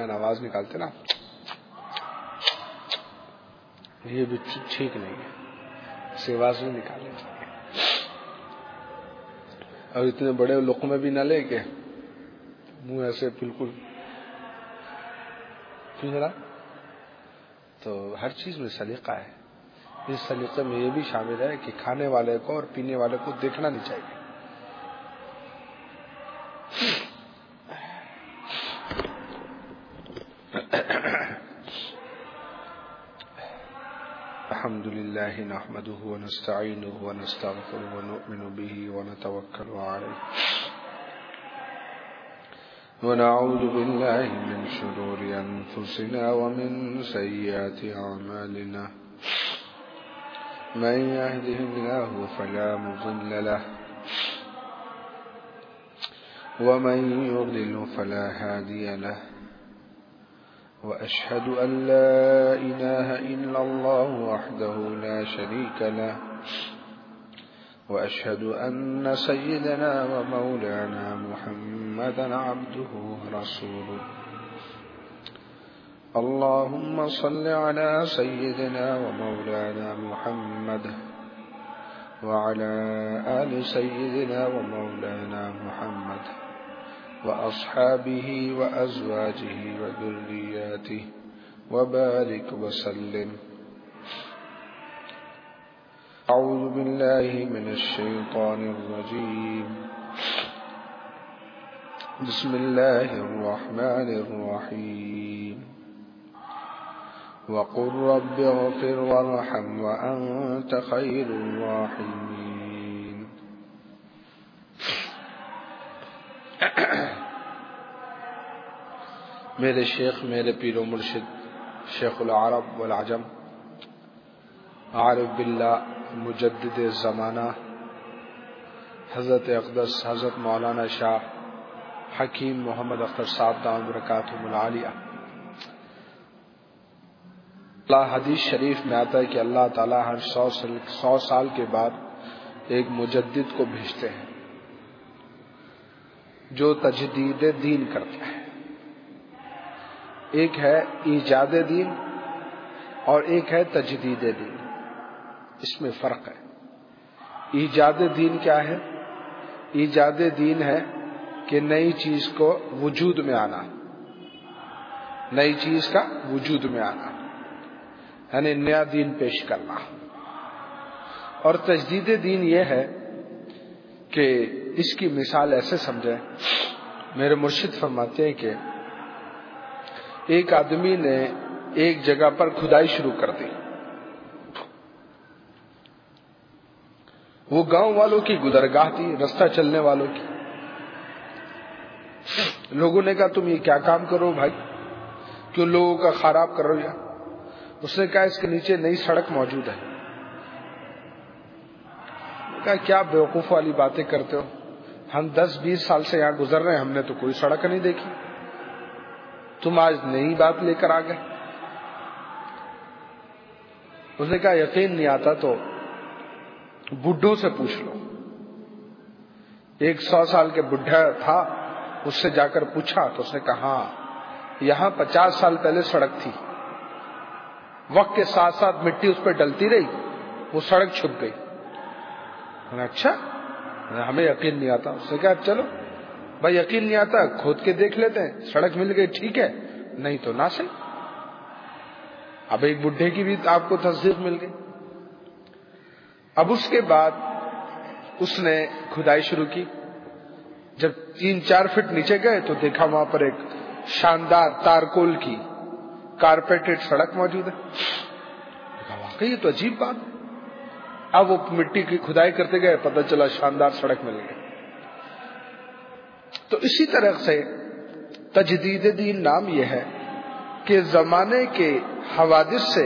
والدین آواز نکالتے نا، یہ بھی ٹھیک نہیں ہے، اسے آواز نہیں نکالنی چاہیے، اور اتنے بڑے لقمے بھی نہ لے کے منہ ایسے بالکل پھنگڑا. تو ہر چیز میں سلیقہ ہے. اس سلیقے میں یہ بھی شامل ہے کہ کھانے والے کو اور پینے والے کو دیکھنا نہیں چاہیے. الحمد لله نحمده ونستعينه ونستغفره ونؤمن به ونتوكل عليه ونعوذ بالله من شرور أنفسنا ومن سيئات أعمالنا من يهده الله فلا مضل له ومن يضلل فلا هادي له وأشهد أن لا إله إلا الله وحده لا شريك له وأشهد أن سيدنا ومولانا محمدا عبده ورسوله. اللهم صل على سيدنا ومولانا محمد وعلى آل سيدنا ومولانا محمد وأصحابه وأزواجه وذرياته وبارك وسلم. أعوذ بالله من الشيطان الرجيم. بسم الله الرحمن الرحيم. وقل رب اغفر وارحم وأنت خير الراحمين. میرے شیخ، میرے پیر و مرشد، شیخ العرب والعجم، عارف باللہ، مجدد زمانہ، حضرت اقدس حضرت مولانا شاہ حکیم محمد اختر صاحب دامت برکاتہم العالیہ. اللہ حدیث شریف میں آتا ہے کہ اللہ تعالیٰ ہر 100 سال کے بعد ایک مجدد کو بھیجتے ہیں جو تجدید دین کرتا ہے. ایک ہے ایجاد دین اور ایک ہے تجدید دین. اس میں فرق ہے. ایجاد دین کیا ہے؟ ایجاد دین ہے کہ نئی چیز کو وجود میں آنا، نئی چیز کا وجود میں آنا، یعنی نیا دین پیش کرنا. اور تجدید دین یہ ہے کہ اس کی مثال ایسے سمجھیں، میرے مرشد فرماتے ہیں کہ ایک آدمی نے ایک جگہ پر کھدائی شروع کر دی. وہ گاؤں والوں کی گزرگاہ تھی، رستہ چلنے والوں کی. لوگوں نے کہا تم یہ کیا کام کرو بھائی، کیوں لوگوں کا خراب کر رہے ہو؟ اس نے کہا اس کے نیچے نئی سڑک موجود ہے. کہا کیا بیوقوف والی باتیں کرتے ہو، ہم 10-20 سال سے یہاں گزر رہے ہیں، ہم نے تو کوئی سڑک نہیں دیکھی، تم آج نئی بات لے کر آ گئے. اس نے کہا یقین نہیں آتا تو بڈھوں سے پوچھ لو. ایک 100 سال کے بڈھا تھا، اس سے جا کر پوچھا تو اس نے کہا ہاں یہاں 50 سال پہلے سڑک تھی، وقت کے ساتھ ساتھ مٹی اس پہ ڈلتی رہی، وہ سڑک چھپ گئی. اچھا ہمیں یقین نہیں آتا. اس نے کہا چلو بھائی یقین نہیں آتا کھود کے دیکھ لیتے ہیں، سڑک مل گئی ٹھیک ہے، نہیں تو نہ صحیح. اب ایک بڈھے کی بھی آپ کو تصدیق مل گئی. اب اس کے بعد اس نے کھدائی شروع کی. جب 3-4 فٹ نیچے گئے تو دیکھا وہاں پر ایک شاندار تارکول کی کارپیٹڈ سڑک موجود ہے. واقعی یہ تو عجیب بات. اب وہ مٹی کی کھدائی کرتے گئے، پتہ چلا شاندار سڑک مل گئی. تو اسی طرح سے تجدید دین نام یہ ہے کہ زمانے کے حوادث سے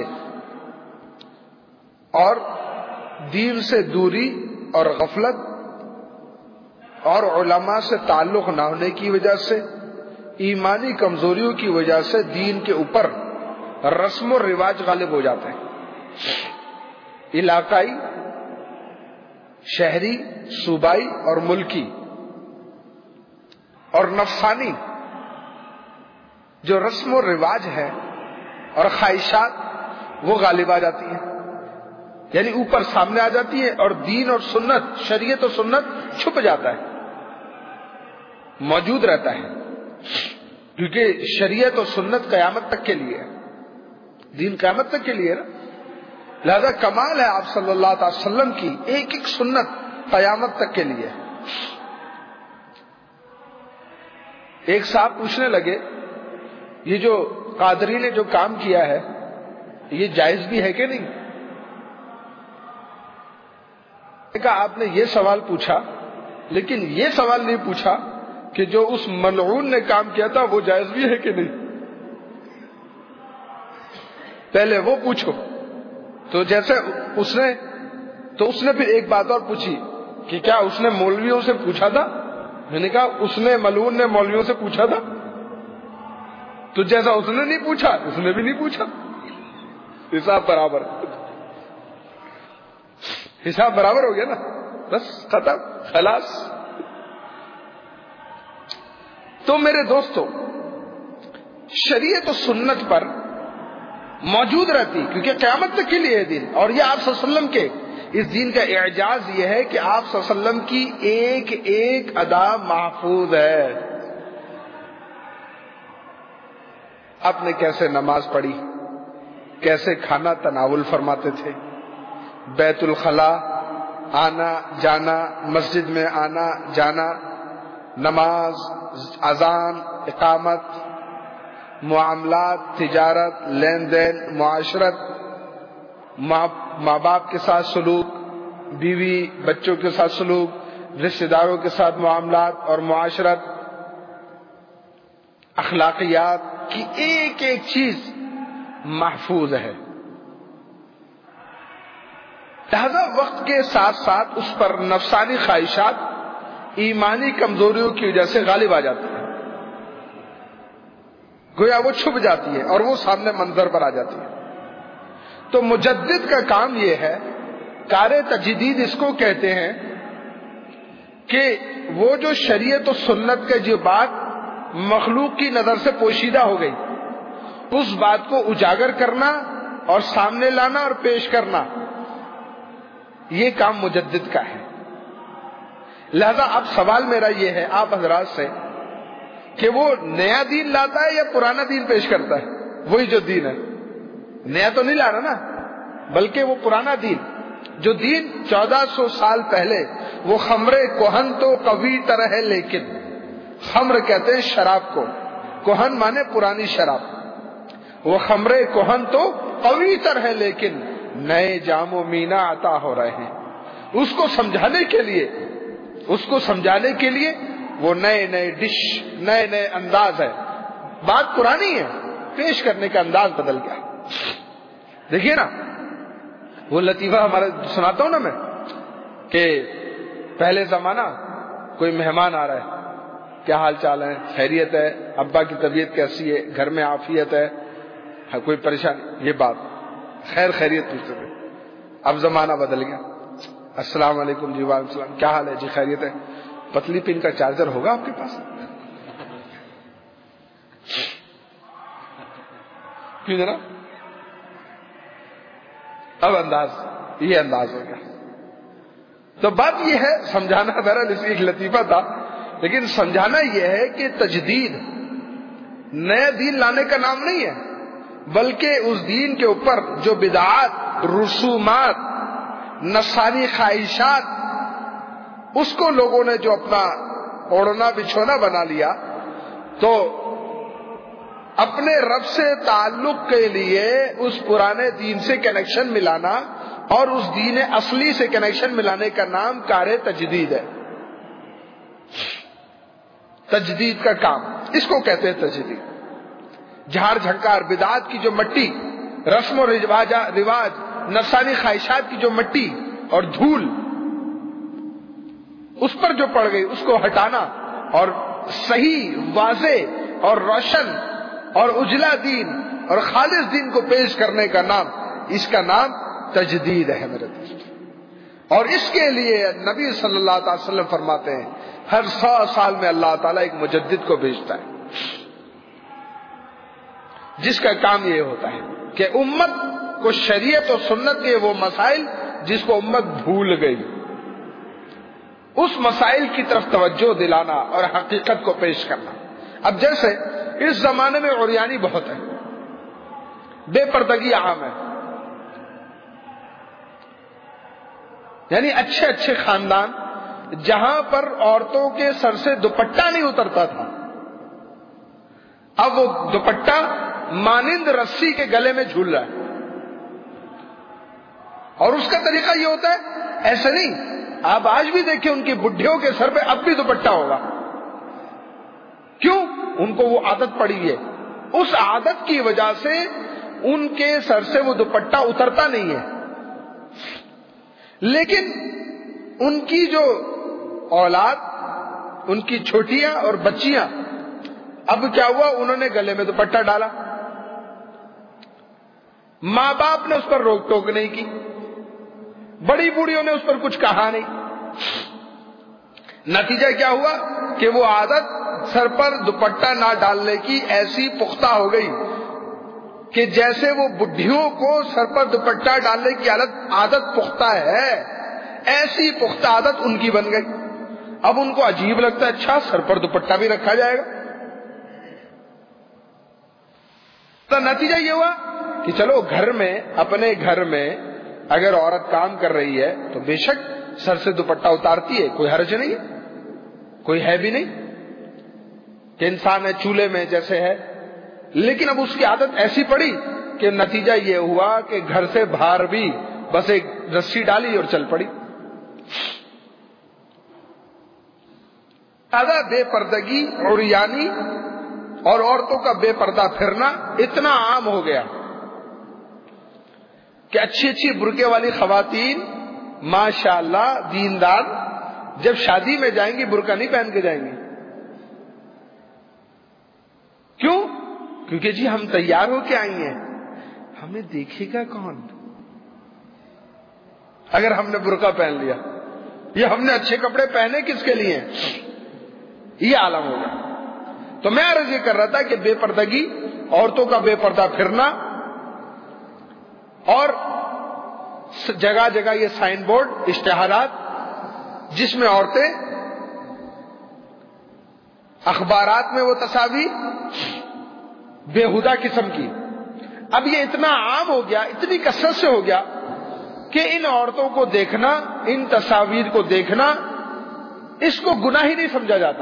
اور دین سے دوری اور غفلت اور علماء سے تعلق نہ ہونے کی وجہ سے، ایمانی کمزوریوں کی وجہ سے دین کے اوپر رسم و رواج غالب ہو جاتے ہیں. علاقائی، شہری، صوبائی اور ملکی اور نفسانی. جو رسم و رواج ہے اور خواہشات وہ غالب آ جاتی ہیں، یعنی اوپر سامنے آ جاتی ہے، اور دین اور سنت، شریعت و سنت چھپ جاتا ہے، موجود رہتا ہے، کیونکہ شریعت اور سنت قیامت تک کے لیے ہے، دین قیامت تک کے لیے ہے نا۔ لہذا کمال ہے آپ صلی اللہ علیہ وسلم کی ایک ایک سنت قیامت تک کے لیے۔ ایک صاحب پوچھنے لگے یہ جو قادری نے جو کام کیا ہے یہ جائز بھی ہے کہ نہیں؟ کہا آپ نے یہ سوال پوچھا لیکن یہ سوال نہیں پوچھا کہ جو اس ملعون نے کام کیا تھا وہ جائز بھی ہے کہ نہیں، پہلے وہ پوچھو۔ تو جیسے اس نے پھر ایک بات اور پوچھی کہ کیا اس نے مولویوں سے پوچھا تھا؟ میں نے کہا اس نے ملعون نے مولویوں سے پوچھا تھا، تو جیسا اس نے نہیں پوچھا اس نے بھی نہیں پوچھا، حساب برابر، حساب برابر ہو گیا نا، بس ختم خلاص۔ تو میرے دوستو، شریعت و سنت پر موجود رہتی کیونکہ قیامت تک کے لیے دین، اور یہ آپ صلی اللہ علیہ وسلم کے اس دین کا اعجاز یہ ہے کہ آپ صلی اللہ علیہ وسلم کی ایک ایک ادا محفوظ ہے۔ آپ نے کیسے نماز پڑھی، کیسے کھانا تناول فرماتے تھے، بیت الخلا آنا جانا، مسجد میں آنا جانا، نماز، اذان، اقامت، معاملات، تجارت، لین دین، معاشرت، ماں باپ کے ساتھ سلوک، بیوی بچوں کے ساتھ سلوک، رشتہ داروں کے ساتھ معاملات اور معاشرت، اخلاقیات کی ایک ایک چیز محفوظ ہے۔ لہذا وقت کے ساتھ ساتھ اس پر نفسانی خواہشات ایمانی کمزوریوں کی وجہ سے غالب آ جاتی ہیں، گویا وہ چھپ جاتی ہے اور وہ سامنے منظر پر آ جاتی ہے۔ تو مجدد کا کام یہ ہے، کار تجدید اس کو کہتے ہیں کہ وہ جو شریعت و سنت کا جو بات مخلوق کی نظر سے پوشیدہ ہو گئی اس بات کو اجاگر کرنا اور سامنے لانا اور پیش کرنا، یہ کام مجدد کا ہے۔ لہذا اب سوال میرا یہ ہے آپ حضرات سے کہ وہ نیا دین لاتا ہے یا پرانا دین پیش کرتا ہے؟ وہی جو دین ہے، نیا تو نہیں لا رہا نا، بلکہ وہ پرانا دین، جو دین 1400 سال پہلے، وہ خمر کوہن تو قوی تر ہے، لیکن خمر کہتے ہیں شراب کو، کوہن مانے پرانی شراب، وہ خمر کوہن تو قوی تر ہے لیکن نئے جام و مینا عطا ہو رہے ہیں۔ اس کو سمجھانے کے لیے وہ نئے نئے ڈش، نئے نئے انداز ہے، بات پرانی ہے، پیش کرنے کا انداز بدل گیا۔ دیکھیے نا وہ لطیفہ ہمارے سناتا ہوں نا میں کہ پہلے زمانہ کوئی مہمان آ رہا ہے، کیا حال چال ہے، خیریت ہے، ابا کی طبیعت کیسی ہے، گھر میں عافیت ہے، کوئی پریشانی، یہ بات خیر خیریت پوچھتے تھے۔ اب زمانہ بدل گیا، السلام علیکم جی، وعلیکم السلام، کیا حال ہے جی، خیریت ہے، پتلی پن کا چارجر ہوگا آپ کے پاس؟ کیوں جناب؟ اب یہ انداز ہو گیا۔ تو بات یہ ہے، سمجھانا بہرحال اس ایک لطیفہ تھا، لیکن سمجھانا یہ ہے کہ تجدید نیا دین لانے کا نام نہیں ہے، بلکہ اس دین کے اوپر جو بدعات، رسومات، نفسانی خواہشات، اس کو لوگوں نے جو اپنا اوڑھنا بچھونا بنا لیا، تو اپنے رب سے تعلق کے لیے اس پرانے دین سے کنیکشن ملانا اور اس دین اصلی سے کنیکشن ملانے کا نام کار تجدید ہے۔ تجدید کا کام اس کو کہتے ہیں تجدید۔ جھاڑ جھنکار بدعات کی جو مٹی، رسم و رواج، نفسانی خواہشات کی جو مٹی اور دھول اس پر جو پڑ گئی اس کو ہٹانا اور صحیح، واضح اور روشن اور اجلا دین اور خالص دین کو پیش کرنے کا نام، اس کا نام تجدید ہے میرے دوست۔ اور اس کے لیے نبی صلی اللہ علیہ وسلم فرماتے ہیں ہر 100 سال میں اللہ تعالیٰ ایک مجدد کو بھیجتا ہے۔ جس کا کام یہ ہوتا ہے کہ امت کو شریعت اور سنت کے وہ مسائل جس کو امت بھول گئی، اس مسائل کی طرف توجہ دلانا اور حقیقت کو پیش کرنا۔ اب جیسے اس زمانے میں عریانی بہت ہے، بے پردگی عام ہے، یعنی اچھے اچھے خاندان جہاں پر عورتوں کے سر سے دوپٹہ نہیں اترتا تھا، اب وہ دوپٹہ مانند رسی کے گلے میں جھول رہا ہے، اور اس کا طریقہ یہ ہوتا ہے، ایسا نہیں، آپ آج بھی دیکھیں ان کی بڈھیوں کے سر پہ اب بھی دوپٹہ ہوگا، کیوں؟ ان کو وہ عادت پڑی ہے، اس عادت کی وجہ سے ان کے سر سے وہ دوپٹہ اترتا نہیں ہے۔ لیکن ان کی جو اولاد، ان کی چھوٹیاں اور بچیاں، اب کیا ہوا، انہوں نے گلے میں دوپٹہ ڈالا، ماں باپ نے اس پر روک ٹوک نہیں کی، بڑی بوڑھیوں نے اس پر کچھ کہا نہیں، نتیجہ کیا ہوا کہ وہ عادت سر پر دوپٹہ نہ ڈالنے کی ایسی پختہ ہو گئی کہ جیسے وہ بڈھیوں کو سر پر دوپٹہ ڈالنے کی عادت پختہ ہے، ایسی پختہ عادت ان کی بن گئی۔ اب ان کو عجیب لگتا ہے، اچھا سر پر دوپٹہ بھی رکھا جائے گا۔ تو نتیجہ یہ ہوا کہ چلو گھر میں، اپنے گھر میں اگر عورت کام کر رہی ہے تو بے شک سر سے دوپٹہ اتارتی ہے، کوئی حرج نہیں ہے، کوئی ہے بھی نہیں کہ انسان ہے چولہے میں جیسے ہے، لیکن اب اس کی عادت ایسی پڑی کہ نتیجہ یہ ہوا کہ گھر سے باہر بھی بس ایک رسی ڈالی اور چل پڑی۔ بے پردگی، عریانی اور عورتوں کا بے پردہ پھرنا اتنا عام ہو گیا کہ اچھی اچھی برقعے والی خواتین ماشاءاللہ دیندار جب شادی میں جائیں گی برقع نہیں پہن کے جائیں گی۔ کیوں؟ کیونکہ جی ہم تیار ہو کے آئی ہیں، ہمیں دیکھے گا کون اگر ہم نے برقع پہن لیا، یا ہم نے اچھے کپڑے پہنے کس کے لیے، یہ عالم ہوگا۔ تو میں عرض یہ کر رہا تھا کہ بے پردگی، عورتوں کا بے پردہ پھرنا، اور جگہ جگہ یہ سائن بورڈ، اشتہارات جس میں عورتیں، اخبارات میں وہ تصاویر بےہودہ قسم کی، اب یہ اتنا عام ہو گیا، اتنی کثرت سے ہو گیا کہ ان عورتوں کو دیکھنا، ان تصاویر کو دیکھنا، اس کو گناہ ہی نہیں سمجھا جاتا۔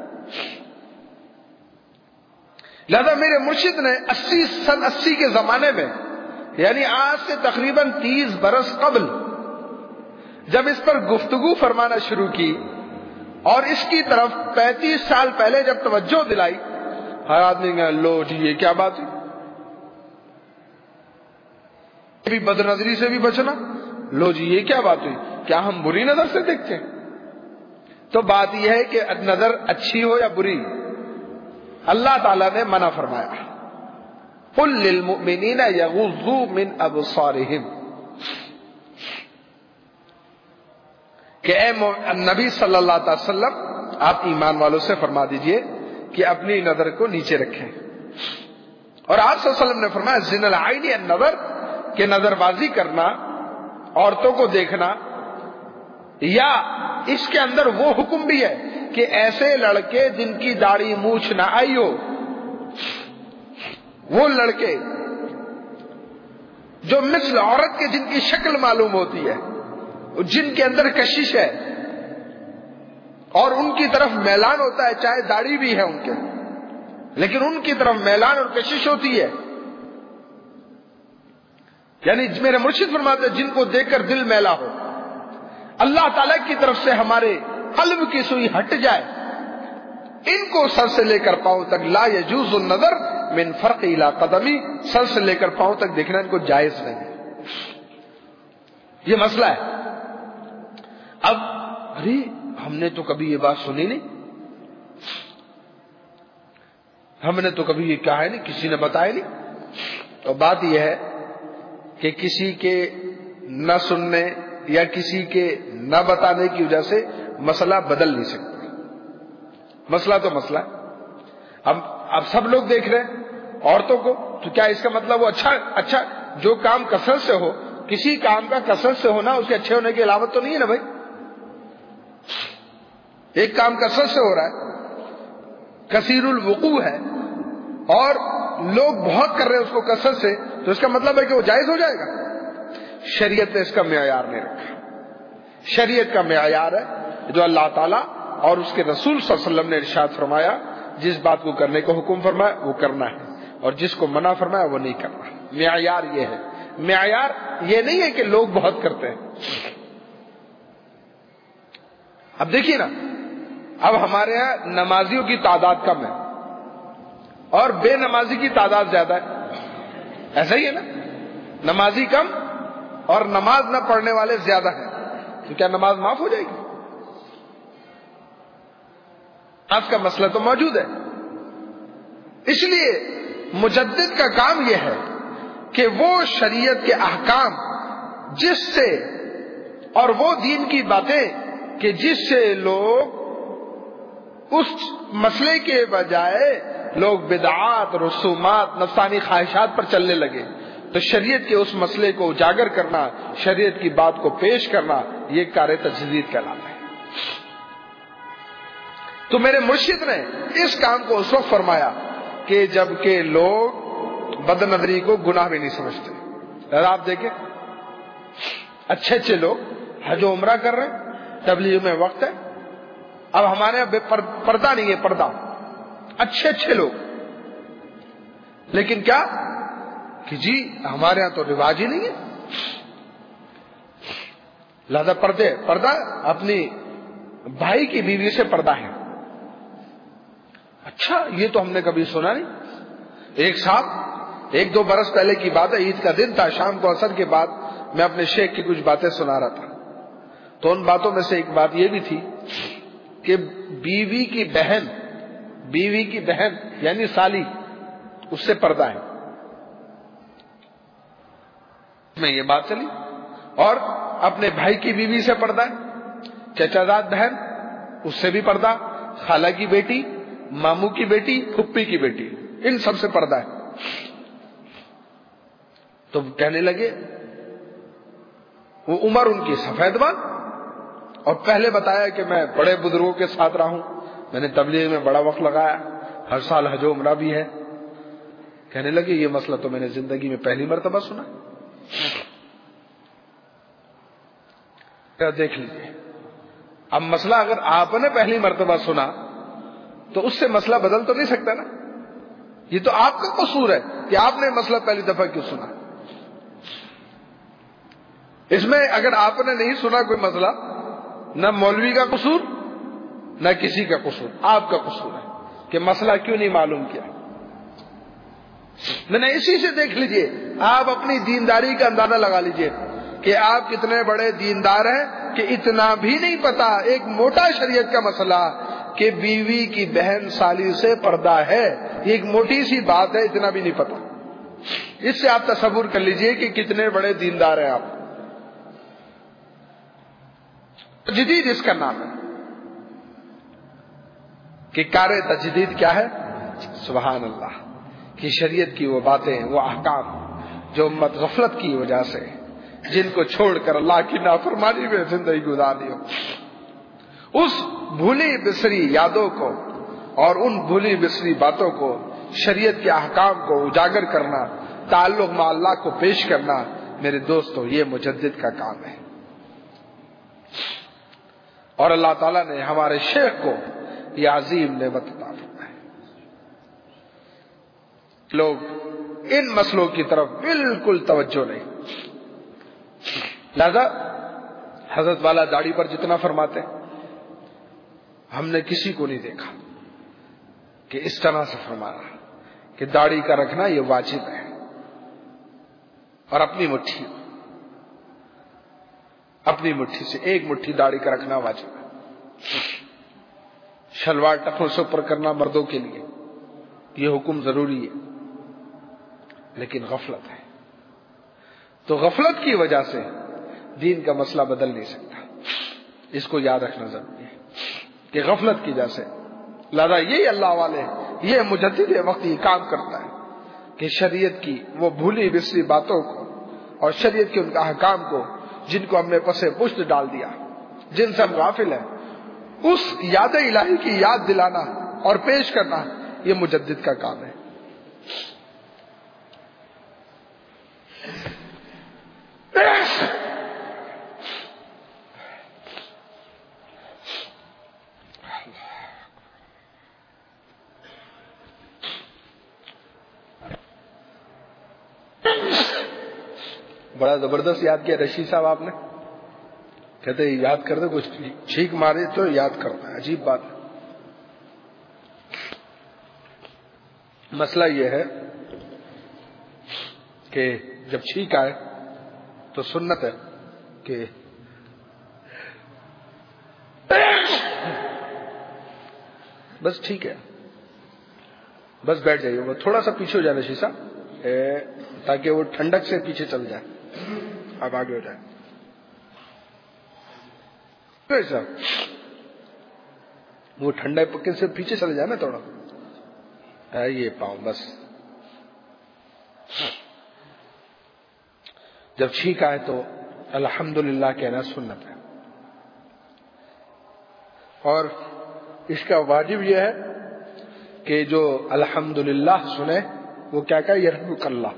لہذا میرے مرشد نے سن 80 کے زمانے میں، یعنی آج سے تقریباً 30 برس قبل، جب اس پر گفتگو فرمانا شروع کی اور اس کی طرف 35 سال پہلے جب توجہ دلائی، ہر آدمی کہا لو جی یہ کیا بات ہے، بھی بد نظری سے بھی بچنا، لو جی یہ کیا بات ہوئی، کیا ہم بری نظر سے دیکھتے ہیں؟ تو بات یہ ہے کہ نظر اچھی ہو یا بری، اللہ تعالیٰ نے منع فرمایا، قل للمؤمنین یغضوا من ابصارہم، کہ اے نبی صلی اللہ علیہ وسلم آپ ایمان والوں سے فرما دیجئے کہ اپنی نظر کو نیچے رکھیں۔ اور آپ صلی اللہ علیہ وسلم نے فرمایا زنا العین النظر، کہ نظر بازی کرنا، عورتوں کو دیکھنا، یا اس کے اندر وہ حکم بھی ہے کہ ایسے لڑکے جن کی داڑھی مونچھ نہ آئی ہو، وہ لڑکے جو مثل عورت کے جن کی شکل معلوم ہوتی ہے، جن کے اندر کشش ہے اور ان کی طرف میلان ہوتا ہے، چاہے داڑھی بھی ہے ان کے، لیکن ان کی طرف میلان اور کشش ہوتی ہے، یعنی میرے مرشد فرماتے ہیں جن کو دیکھ کر دل میلا ہو، اللہ تعالیٰ کی طرف سے ہمارے قلب کی سوئی ہٹ جائے، ان کو سر سے لے کر پاؤں تک لا یجوز النظر من فرق الى قدمی، سر سے لے کر پاؤں تک دیکھنا ان کو جائز نہیں ہے۔ یہ مسئلہ ہے۔ اب ارے ہم نے تو کبھی یہ بات سنی نہیں، ہم نے تو کبھی یہ کہا ہے نہیں، کسی نے بتایا نہیں۔ تو بات یہ ہے کہ کسی کے نہ سننے یا کسی کے نہ بتانے کی وجہ سے مسئلہ بدل نہیں سکتا۔ مسئلہ تو مسئلہ ہے، اب سب لوگ دیکھ رہے ہیں، عورتوں کو، تو کیا اس کا مطلب وہ اچھا جو کام کثرت سے ہو، کسی کام کا کثرت سے ہونا اس کے اچھے ہونے کی علامت تو نہیں ہے نا بھائی. ایک کام کثرت سے ہو رہا ہے، کثیر الوقوع ہے، اور لوگ بہت کر رہے ہیں اس کو کثرت سے، تو اس کا مطلب ہے کہ وہ جائز ہو جائے گا. شریعت نے اس کا معیار نہیں رکھا. شریعت کا معیار ہے جو اللہ تعالیٰ اور اس کے رسول صلی اللہ علیہ وسلم نے ارشاد فرمایا، جس بات کو کرنے کو حکم فرمایا وہ کرنا ہے، اور جس کو منع فرمایا وہ نہیں کرنا. معیار یہ ہے. معیار یہ نہیں ہے کہ لوگ بہت کرتے ہیں. اب دیکھیے نا، اب ہمارے یہاں نمازیوں کی تعداد کم ہے اور بے نمازی کی تعداد زیادہ ہے. ایسا ہی ہے نا، نمازی کم اور نماز نہ پڑھنے والے زیادہ ہیں، تو کیا نماز معاف ہو جائے گی؟ آج کا مسئلہ تو موجود ہے. اس لیے مجدد کا کام یہ ہے کہ وہ شریعت کے احکام جس سے، اور وہ دین کی باتیں کہ جس سے لوگ اس مسئلے کے بجائے لوگ بدعات، رسومات، نفسانی خواہشات پر چلنے لگے، تو شریعت کے اس مسئلے کو اجاگر کرنا، شریعت کی بات کو پیش کرنا، یہ کار تجدید کہلاتا ہے. تو میرے مرشد نے اس کام کو اس وقت فرمایا کہ جب کہ لوگ بد نظری کو گناہ بھی نہیں سمجھتے. آپ دیکھیں اچھے لوگ حج و عمرہ کر رہے ہیں، تبلیغ میں وقت ہے. اب ہمارے یہاں پردہ نہیں ہے، پردہ اچھے لوگ، لیکن کیا کہ جی ہمارے یہاں تو رواج ہی نہیں ہے. لہذا پردہ اپنی بھائی کی بیوی سے پردہ ہے. اچھا، یہ تو ہم نے کبھی سنا نہیں. ایک صاحب 1-2 برس پہلے کی بات ہے، عید کا دن تھا، شام کو عصر کے بعد میں اپنے شیخ کی کچھ باتیں سنا رہا تھا. تو ان باتوں میں سے ایک بات یہ بھی تھی کہ بیوی کی بہن یعنی سالی، اس سے پردہ ہے. میں یہ بات چلی. اور اپنے بھائی کی بیوی سے پردہ ہے، چچا زاد بہن اس سے بھی پردہ، خالہ کی بیٹی، ماموں کی بیٹی، پھپھی کی بیٹی، ان سب سے پردہ ہے. تو کہنے لگے وہ عمر ان کی سفید بال، اور پہلے بتایا کہ میں بڑے بزرگوں کے ساتھ رہا ہوں، میں نے تبلیغ میں بڑا وقت لگایا، ہر سال حج و عمرہ بھی ہے. کہنے لگے یہ مسئلہ تو میں نے زندگی میں پہلی مرتبہ سنا. دیکھ لیجیے، اب مسئلہ اگر آپ نے پہلی مرتبہ سنا تو اس سے مسئلہ بدل تو نہیں سکتا نا. یہ تو آپ کا قصور ہے کہ آپ نے مسئلہ پہلی دفعہ کیوں سنا. اس میں اگر آپ نے نہیں سنا کوئی مسئلہ، نہ مولوی کا قصور نہ کسی کا قصور، آپ کا قصور ہے کہ مسئلہ کیوں نہیں معلوم کیا. نہیں، اسی سے دیکھ لیجئے، آپ اپنی دینداری کا اندازہ لگا لیجئے کہ آپ کتنے بڑے دیندار ہیں کہ اتنا بھی نہیں پتا ایک موٹا شریعت کا مسئلہ کہ بیوی کی بہن سالی سے پردہ ہے. یہ ایک موٹی سی بات ہے، اتنا بھی نہیں پتا. اس سے آپ تصور کر لیجئے کہ کتنے بڑے دیندار ہیں آپ. تجدید اس کا نام ہے کہ کار تجدید کیا ہے؟ سبحان اللہ، کہ شریعت کی وہ باتیں، وہ احکام جو امت غفلت کی وجہ سے، جن کو چھوڑ کر اللہ کی نافرمانی میں زندگی گزاری ہو، اس بھولی بسری یادوں کو اور ان بھولی بسری باتوں کو، شریعت کے احکام کو اجاگر کرنا، تعلق مع اللہ کو پیش کرنا، میرے دوستو یہ مجدد کا کام ہے. اور اللہ تعالیٰ نے ہمارے شیخ کو یہ عظیم نعمت عطا فرمائی. لوگ ان مسئلوں کی طرف بالکل توجہ نہیں. لہذا حضرت والا داڑھی پر جتنا فرماتے ہم نے کسی کو نہیں دیکھا کہ اس طرح سے فرمایا کہ داڑھی کا رکھنا یہ واجب ہے، اور اپنی مٹھی سے ایک مٹھی داڑھی کا رکھنا واجب ہے. شلوار ٹخنوں سے اوپر کرنا مردوں کے لیے یہ حکم ضروری ہے، لیکن غفلت ہے. تو غفلت کی وجہ سے دین کا مسئلہ بدل نہیں سکتا. اس کو یاد رکھنا ضروری ہے کہ غفلت کی وجہ سے. لہذا یہی اللہ والے، یہ مجدد وقت یہ کام کرتا ہے کہ شریعت کی وہ بھولی بسری باتوں کو اور شریعت کے ان کا احکام کو جن کو ہم نے پسے پشت ڈال دیا، جن سے ہم غافل ہیں، اس یاد الہی کی یاد دلانا اور پیش کرنا یہ مجدد کا کام ہے۔ بڑا زبردست یاد کیا رشید صاحب آپ نے، کہتے ہیں یاد کر دے، کچھ چھینک مارے تو یاد کرنا ہے، عجیب بات ہے۔ مسئلہ یہ ہے کہ جب چھینک آئے تو سنت ہے کہ بس ٹھیک ہے، بس بیٹھ جائیے، وہ تھوڑا سا پیچھے ہو جائے رشید صاحب تاکہ وہ ٹھنڈک سے پیچھے چل جائے، اب آگے ہو جائے صاحب، وہ ٹھنڈا پکے سے پیچھے چل جائے نا تھوڑا، یہ پاؤں بس۔ جب چھینک آئے تو الحمدللہ کہنا سنت ہے، اور اس کا واجب یہ ہے کہ جو الحمدللہ سنے وہ کیا کہے، یرحمک اللہ۔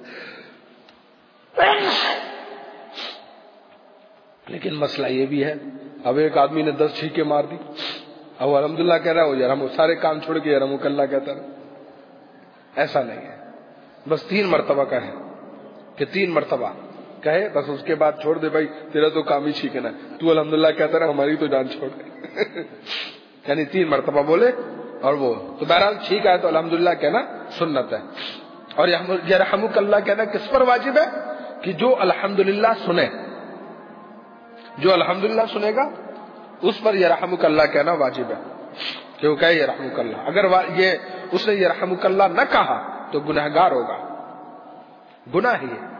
لیکن مسئلہ یہ بھی ہے، اب ایک آدمی نے 10 چھینکیں مار دی، اب وہ الحمدللہ کہہ رہا ہے، وہ یرحمک، سارے کام چھوڑ کے یرحمک اللہ کہتا رہا۔ ایسا نہیں ہے، بس 3 مرتبہ کہے، کہ 3 مرتبہ کہے بس، اس کے بعد چھوڑ دے، بھائی تیرا تو کام ہی چھینکنا ہے، تو الحمدللہ کہتا رہا، ہماری تو جان چھوڑ دے۔ یعنی 3 مرتبہ بولے، اور وہ تو بہرحال چھینک آئے تو الحمدللہ کہنا سنت ہے۔ اور یرحمک اللہ کہنا کس پر واجب ہے، کہ جو الحمدللہ سنے، جو الحمدللہ سنے گا اس پر یرحمک اللہ کہنا واجب ہے، کہ وہ کہے یرحمک اللہ۔ اگر اس نے یرحمک اللہ نہ کہا تو گنہگار ہوگا، گناہ ہی ہے۔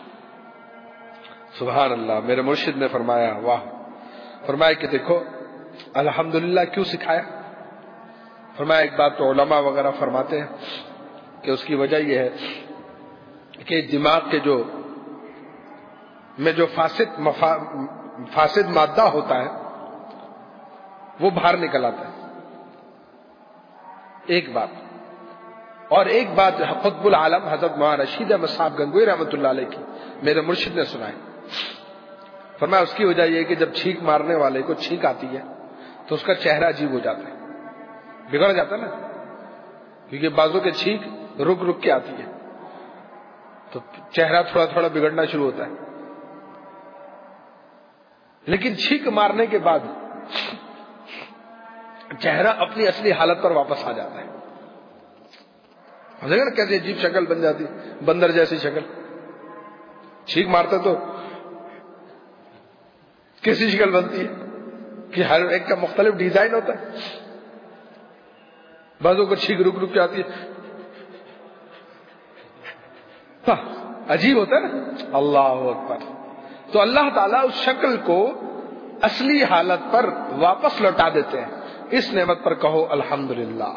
سبحان اللہ، میرے مرشد نے فرمایا، واہ، فرمایا کہ دیکھو الحمدللہ کیوں سکھایا؟ فرمایا ایک بات تو علماء وغیرہ فرماتے ہیں کہ اس کی وجہ یہ ہے کہ دماغ کے میں جو فاسد مادہ ہوتا ہے وہ باہر نکل آتا ہے، ایک بات۔ اور ایک بات قطب العالم حضرت مولانا رشید احمد صاحب گنگوئی رحمۃ اللہ علیہ کی میرے مرشد نے سنائے، فرمایا اس کی وجہ یہ کہ جب چھینک مارنے والے کو چھینک آتی ہے تو اس کا چہرہ عجیب ہو جاتا ہے، بگڑ جاتا ہے نا، کیونکہ بازو کے چھینک رک رک کے آتی ہے تو چہرہ تھوڑا تھوڑا بگڑنا شروع ہوتا ہے۔ لیکن چھینک مارنے کے بعد چہرہ اپنی اصلی حالت پر واپس آ جاتا ہے۔ کیسے عجیب شکل بن جاتی، بندر جیسی شکل، چھینک مارتے تو کیسی شکل بنتی ہے کہ ہر ایک کا مختلف ڈیزائن ہوتا ہے، بعضوں کو چھینک رک رک کے آتی ہے، عجیب ہوتا ہے نا۔ اللہ اکبر۔ تو اللہ تعالیٰ اس شکل کو اصلی حالت پر واپس لوٹا دیتے ہیں، اس نعمت پر کہو الحمدللہ۔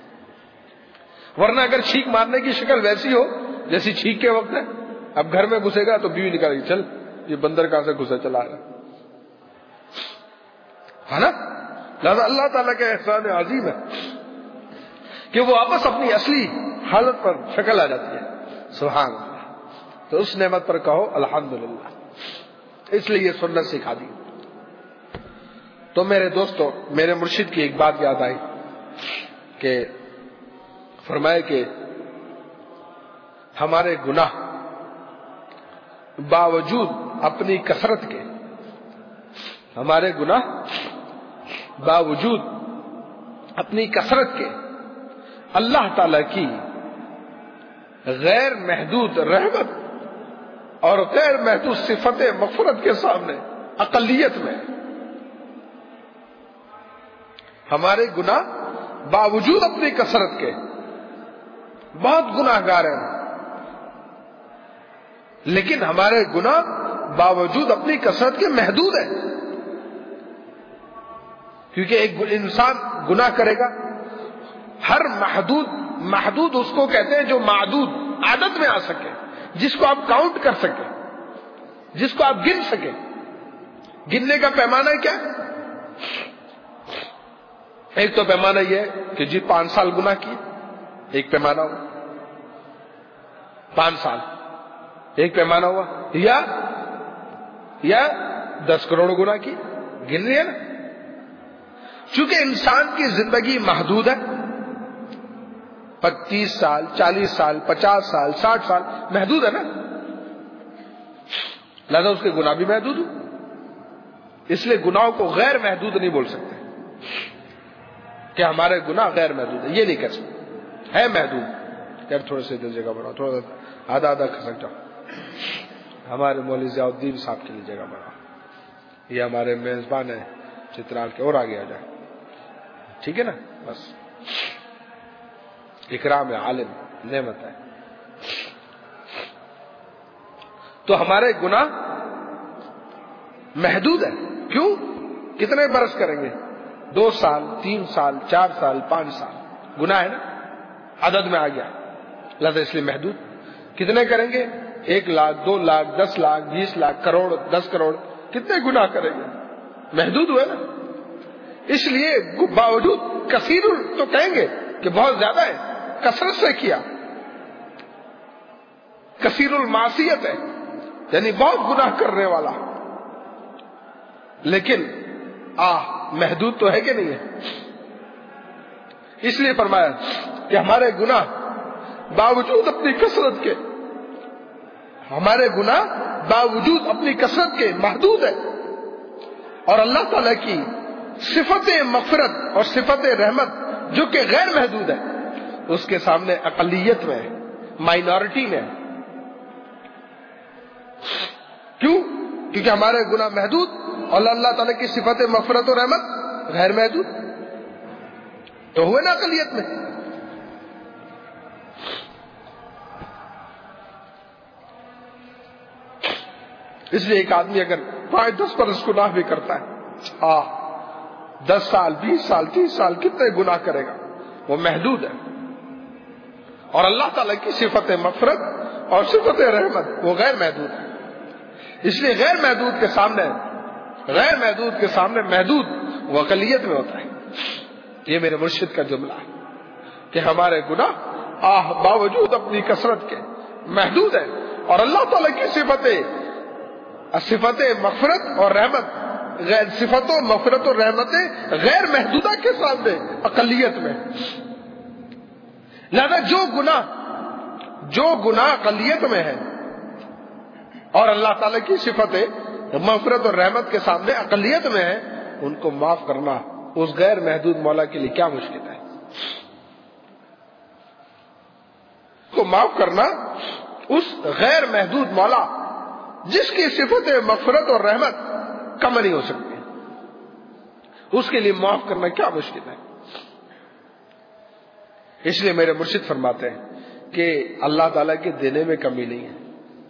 ورنہ اگر چھینک مارنے کی شکل ویسی ہو جیسی چھینک کے وقت ہے، اب گھر میں گھسے گا تو بیوی نکالے گی، چل یہ بندر کہاں سے گھسا چلا رہا ہے نا۔ لہذا اللہ تعالیٰ کا احسان عظیم ہے کہ وہ واپس اپنی اصلی حالت پر شکل آ جاتی ہے، سبحان اللہ۔ تو اس نعمت پر کہو الحمدللہ، اس لیے یہ سنت سکھا دی۔ تو میرے دوستو، میرے مرشد کی ایک بات یاد آئی کہ فرمائے کہ ہمارے گناہ باوجود اپنی کثرت کے، ہمارے گناہ باوجود اپنی کثرت کے اللہ تعالی کی غیر محدود رحمت اور غیر محدود صفت مغفرت کے سامنے اقلیت میں، ہمارے گناہ باوجود اپنی کثرت کے، بہت گناہ گار ہیں، لیکن ہمارے گناہ باوجود اپنی کثرت کے محدود ہیں، کیونکہ ایک انسان گناہ کرے گا، ہر محدود اس کو کہتے ہیں جو معدود عادت میں آ سکے، جس کو آپ کاؤنٹ کر سکیں، جس کو آپ گن سکیں۔ گننے کا پیمانہ کیا ہے؟ ایک تو پیمانہ یہ ہے کہ جی 5 سال گناہ کیے، ایک پیمانہ ہوا 5 سال، ایک پیمانہ ہوا، یا 10 کروڑ گناہ کی، گن رہی ہے نا؟ چونکہ انسان کی زندگی محدود ہے، 30 سال 40 سال 50 سال 60 سال محدود ہے نا، لہذا اس کے گناہ بھی محدود ہو، اس لیے گناہوں کو غیر محدود نہیں بول سکتے کہ ہمارے گناہ غیر محدود ہے، یہ نہیں کہہ سکتے، ہے محدود۔ یار تھوڑے سے ادھر جگہ بناؤ، تھوڑا آدھا کھسک جاؤ، ہمارے مولوی ضیاء الدین صاحب کے لیے جگہ بناؤ، یہ ہمارے میزبان ہیں چترال کے، اور آگے آ جائے، ٹھیک ہے نا؟ بس اکرام ہے، عالم نعمت ہے۔ تو ہمارے گناہ محدود ہے، کیوں؟ کتنے برس کریں گے؟ 2 سال 3 سال 4 سال 5 سال، گناہ ہے نا، عدد میں آ گیا، لہذا اس لیے محدود۔ کتنے کریں گے؟ 1 لاکھ 2 لاکھ 10 لاکھ 20 لاکھ کروڑ 10 کروڑ، کتنے گناہ کریں گے؟ محدود ہوئے نا، اس لیے باوجود کثیر تو کہیں گے کہ بہت زیادہ ہے، کثرت سے کیا، کثیر المعصیت ہے، یعنی بہت گناہ کرنے والا، لیکن محدود تو ہے کہ نہیں ہے؟ اس لیے فرمایا کہ ہمارے گناہ باوجود اپنی کثرت کے، ہمارے گناہ باوجود اپنی کثرت کے محدود ہے، اور اللہ تعالی کی صفت مغفرت اور صفت رحمت جو کہ غیر محدود ہے، اس کے سامنے اقلیت میں ہے، مائنورٹی میں ہے۔ کیوں؟ کیونکہ ہمارے گناہ محدود اور اللہ تعالیٰ کی صفت مغفرت و رحمت غیر محدود، تو ہوئے نا اقلیت میں۔ اس لیے ایک آدمی اگر 5-10 برس گناہ بھی کرتا ہے، 10 سال 20 سال 30 سال کتنے گناہ کرے گا، وہ محدود ہے، اور اللہ تعالیٰ کی صفت مغفرت اور صفت رحمت وہ غیر محدود ہے۔ اس لیے غیر محدود کے سامنے محدود وہ اقلیت میں ہوتا ہے۔ یہ میرے مرشد کا جملہ ہے کہ ہمارے گناہ باوجود اپنی کثرت کے محدود ہے، اور اللہ تعالیٰ کی صفت مغفرت اور رحمت، صفت و مغفرت اور رحمتیں غیر محدودہ کے سامنے اقلیت میں۔ لہذا جو گناہ اقلیت میں ہے اور اللہ تعالیٰ کی صفت مغفرت اور رحمت کے سامنے اقلیت میں ہے، ان کو معاف کرنا اس غیر محدود مولا کے لیے کیا مشکل ہے؟ کو معاف کرنا اس غیر محدود مولا جس کی صفت مغفرت اور رحمت کم نہیں ہو سکتی، اس کے لیے معاف کرنا کیا مشکل ہے؟ اس لیے میرے مرشد فرماتے ہیں کہ اللہ تعالیٰ کے دینے میں کمی نہیں ہے،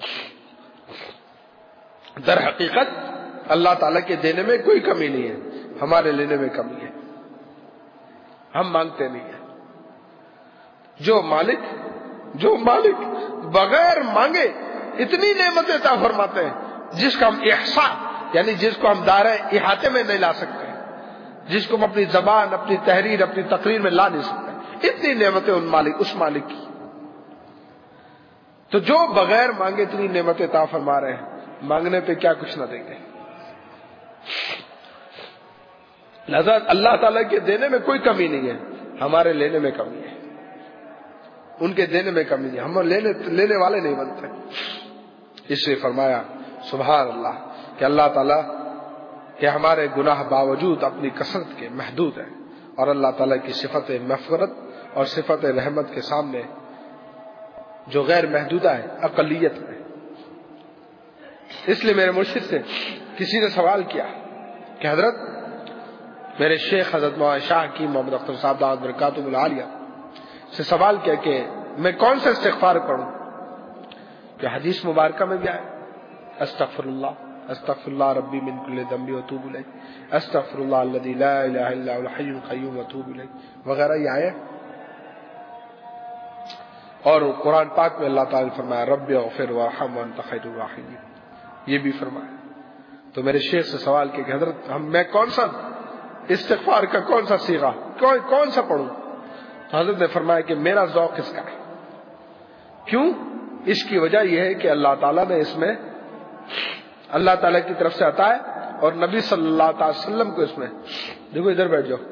در حقیقت اللہ تعالیٰ کے دینے میں کوئی کمی نہیں ہے، ہمارے لینے میں کمی ہے، ہم مانگتے نہیں ہیں۔ جو مالک بغیر مانگے اتنی نعمتیں عطا فرماتے ہیں جس کا ہم احصاء یعنی جس کو ہم دائرہ احاطے میں نہیں لا سکتے، جس کو ہم اپنی زبان اپنی تحریر اپنی تقریر میں لا نہیں سکتے، اتنی نعمتیں اس مالک کی۔ تو جو بغیر مانگے اتنی نعمتیں عطا فرما رہے ہیں، مانگنے پہ کیا کچھ نہ دیں گے؟ لہذا اللہ تعالیٰ کے دینے میں کوئی کمی نہیں ہے، ہمارے لینے میں کمی ہے، ان کے دینے میں کمی نہیں ہے، ہم لینے والے نہیں بنتے۔ اس سے فرمایا سبحان اللہ کہ اللہ تعالیٰ کہ ہمارے گناہ باوجود اپنی کثرت کے محدود ہیں، اور اللہ تعالیٰ کی صفت مغفرت اور صفت رحمت کے سامنے جو غیر محدودہ ہے اقلیت میں۔ اس لیے میرے مرشد سے کسی نے سوال کیا کہ حضرت میرے شیخ حضرت مولانا شاہ کی محمد اختر صاحب دعوت برکاتہ العالیہ سے سوال کیا کہ میں کون سا استغفار کروں؟ کہ حدیث مبارکہ میں بھی آئے استغفر اللہ ربی من کل ذنب واتوب الیہ، استغفر اللہ الذی لا الہ الا هو الحی القیوم واتوب الیہ وغیرہ یہ آئے۔ اور قرآن پاک میں اللہ تعالیٰ نے فرمایا رب اغفر وارحم وانت خیر الراحمین، یہ بھی فرمایا۔ تو میرے شیخ سے سوال کیا کہ حضرت میں کون سا استغفار کا کون سا صیغہ کون سا پڑھوں؟ تو حضرت نے فرمایا کہ میرا ذوق اس کا ہے۔ کیوں؟ اس کی وجہ یہ ہے کہ اللہ تعالیٰ نے اس میں اللہ تعالیٰ کی طرف سے عطا ہے اور نبی صلی اللہ تعالی وسلم کو اس میں، دیکھو ادھر بیٹھ جاؤ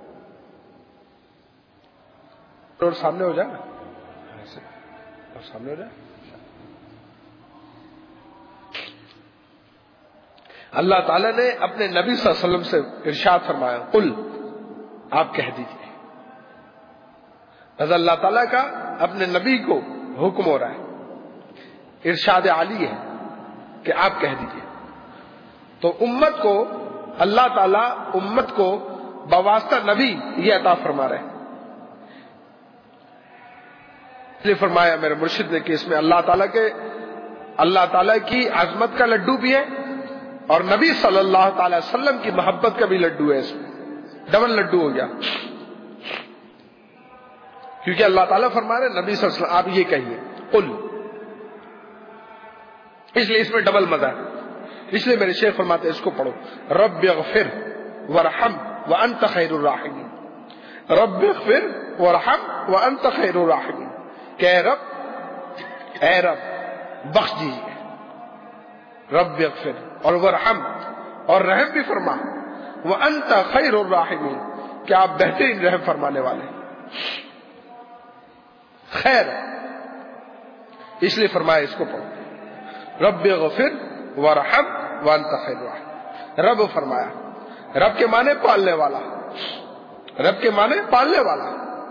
اور سامنے ہو جائے نا، اور سامنے ہو جائے۔ اللہ تعالیٰ نے اپنے نبی صلی اللہ علیہ وسلم سے ارشاد فرمایا قل، آپ کہہ دیجئے۔ رضا اللہ تعالیٰ کا اپنے نبی کو حکم ہو رہا ہے، ارشاد عالی ہے کہ آپ کہہ دیجئے۔ تو امت کو اللہ تعالیٰ امت کو بواسطہ نبی یہ عطا فرما رہے ہیں۔ اس لیے فرمایا میرے مرشد نے کہ اس میں اللہ تعالیٰ کی عظمت کا لڈو بھی ہے اور نبی صلی اللہ تعالی وسلم کی محبت کا بھی لڈو ہے، اس میں ڈبل لڈو ہو گیا۔ کیونکہ اللہ تعالیٰ فرما رہے نبی صلی اللہ علیہ وسلم آپ یہ کہیے قل، اس لیے اس میں ڈبل مزہ ہے۔ اس لیے میرے شیخ فرماتے ہیں اس کو پڑھو رب اغفر وارحم وانت خیر الراحمین، رب اغفر وارحم وانت خیر الراحمین، کہ اے رب بخش دیجیے، رب اغفر اور ورحم اور رحم بھی فرما، وانت خیر الراحمین کہ آپ بہترین رحم فرمانے والے، خیر، اس لیے فرمایا اس کو پڑھو رب اغفر ورحم وانت خیر الراحمین۔ رب فرمایا، رب کے معنی پالنے والا، رب کے معنی پالنے والا،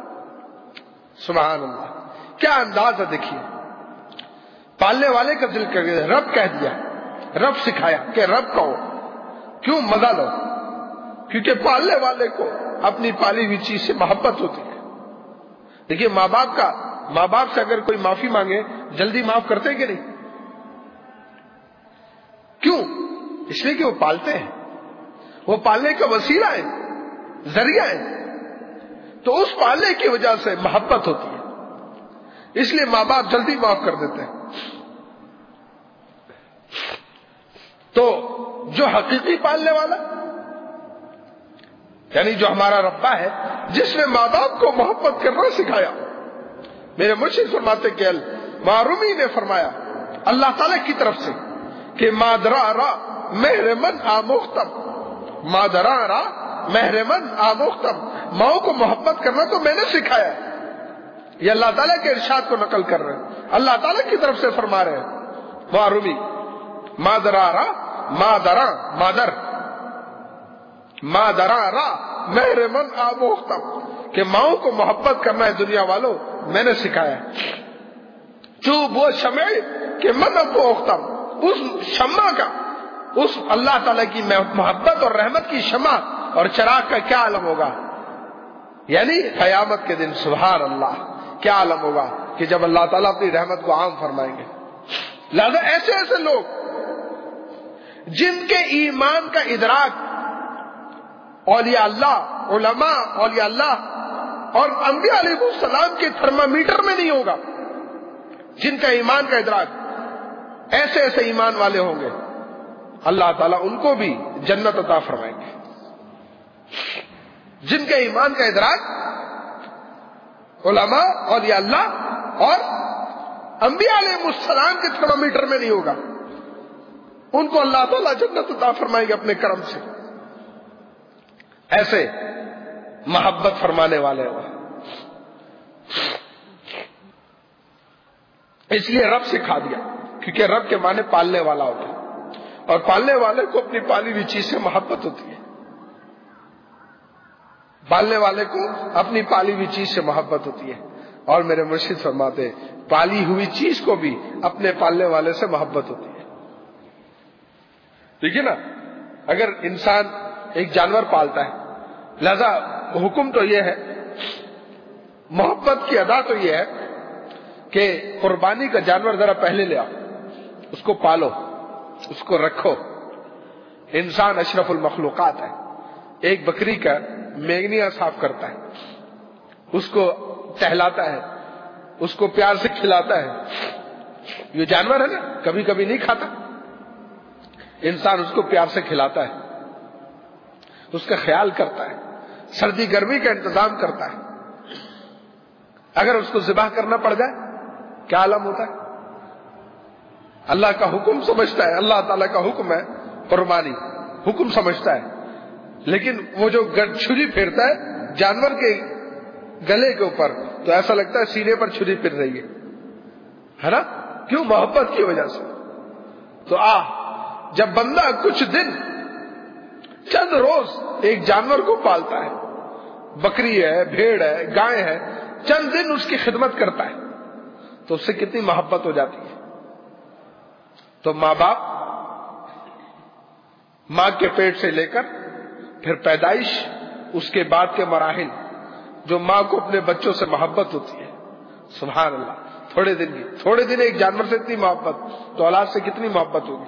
سبحان اللہ، کیا انداز ہے دیکھیے، پالنے والے کا دل کر گیا، رب کہہ دیا، رب سکھایا کہ رب کہو، کیوں؟ مزہ لو، کیونکہ پالنے والے کو اپنی پالی ہوئی چیز سے محبت ہوتی ہے۔ دیکھیے ماں باپ سے اگر کوئی معافی مانگے جلدی معاف کرتے کہ نہیں؟ کیوں؟ اس لیے کہ وہ پالتے ہیں، وہ پالنے کا وسیلہ ہے، ذریعہ ہے، تو اس پالنے کی وجہ سے محبت ہوتی ہے، اس لیے ماں باپ جلدی معاف کر دیتے ہیں۔ تو جو حقیقی پالنے والا یعنی جو ہمارا ربا ہے، جس نے ماں باپ کو محبت کرنا سکھایا، میرے مرشد فرماتے کہ معرومی نے فرمایا اللہ تعالی کی طرف سے کہ مادرا مہرمن آموختم، مادرا مہرمن آموختم، ماؤں کو محبت کرنا تو میں نے سکھایا ہے۔ یہ اللہ تعالیٰ کے ارشاد کو نقل کر رہے ہیں، اللہ تعالیٰ کی طرف سے فرما رہے ہیں معرومی، مادرا مہرمن آموختم کہ ماؤں کو محبت کرنا ہے دنیا والوں میں نے سکھایا ہے۔ چوب وہ شمع کہ من ابوختم، اس شمع کا، اس اللہ تعالیٰ کی محبت اور رحمت کی شمع اور چراغ کا کیا عالم ہوگا، یعنی قیامت کے دن سبحان اللہ کیا عالم ہوگا کہ جب اللہ تعالیٰ اپنی رحمت کو عام فرمائیں گے۔ لہذا ایسے لوگ جن کے ایمان کا ادراک اولیاء اللہ، علماء اولیاء اللہ اور انبیاء علیہ السلام کے تھرمامیٹر میں نہیں ہوگا، جن کا ایمان کا ادراک ایسے ایمان والے ہوں گے، اللہ تعالیٰ ان کو بھی جنت عطا فرمائیں گے۔ جن کے ایمان کا ادراک علماء اولیاء اللہ اور انبیاء علیہ السلام کے تھرمامیٹر میں نہیں ہوگا، ان کو اللہ تعالیٰ جنت عطا فرمائیں گے اپنے کرم سے۔ ایسے محبت فرمانے والے ہو، اس لیے رب سکھا دیا، کیونکہ رب کے معنی پالنے والا ہوتا ہے اور پالنے والے کو اپنی پالی ہوئی چیز سے محبت ہوتی ہے، پالنے والے کو اپنی پالی ہوئی چیز سے محبت ہوتی ہے۔ اور میرے مرشد فرماتے پالی ہوئی چیز کو بھی اپنے پالنے والے سے محبت ہوتی ہے۔ ٹھیک ہے نا؟ اگر انسان ایک جانور پالتا ہے، لہذا حکم تو یہ ہے، محبت کی ادا تو یہ ہے کہ قربانی کا جانور ذرا پہلے لے آؤ، اس کو پالو، اس کو رکھو۔ انسان اشرف المخلوقات ہے، ایک بکری کا مینگنیاں صاف کرتا ہے، اس کو ٹہلاتا ہے، اس کو پیار سے کھلاتا ہے. یہ جانور ہے نا، کبھی کبھی نہیں کھاتا، انسان اس کو پیار سے کھلاتا ہے، اس کا خیال کرتا ہے، سردی گرمی کا انتظام کرتا ہے. اگر اس کو ذبح کرنا پڑ جائے کیا عالم ہوتا ہے؟ اللہ کا حکم سمجھتا ہے، اللہ تعالیٰ کا حکم ہے قربانی، حکم سمجھتا ہے، لیکن وہ جو چھری پھیرتا ہے جانور کے گلے کے اوپر تو ایسا لگتا ہے سینے پر چھری پھر رہی ہے نا؟ کیوں؟ محبت کی وجہ سے. تو جب بندہ کچھ دن، چند روز ایک جانور کو پالتا ہے، بکری ہے، بھیڑ ہے، گائے ہے، چند دن اس کی خدمت کرتا ہے تو اس سے کتنی محبت ہو جاتی ہے. تو ماں باپ، ماں کے پیٹ سے لے کر پھر پیدائش، اس کے بعد کے مراحل، جو ماں کو اپنے بچوں سے محبت ہوتی ہے، سبحان اللہ، تھوڑے دن ایک جانور سے اتنی محبت تو اولاد سے کتنی محبت ہوگی.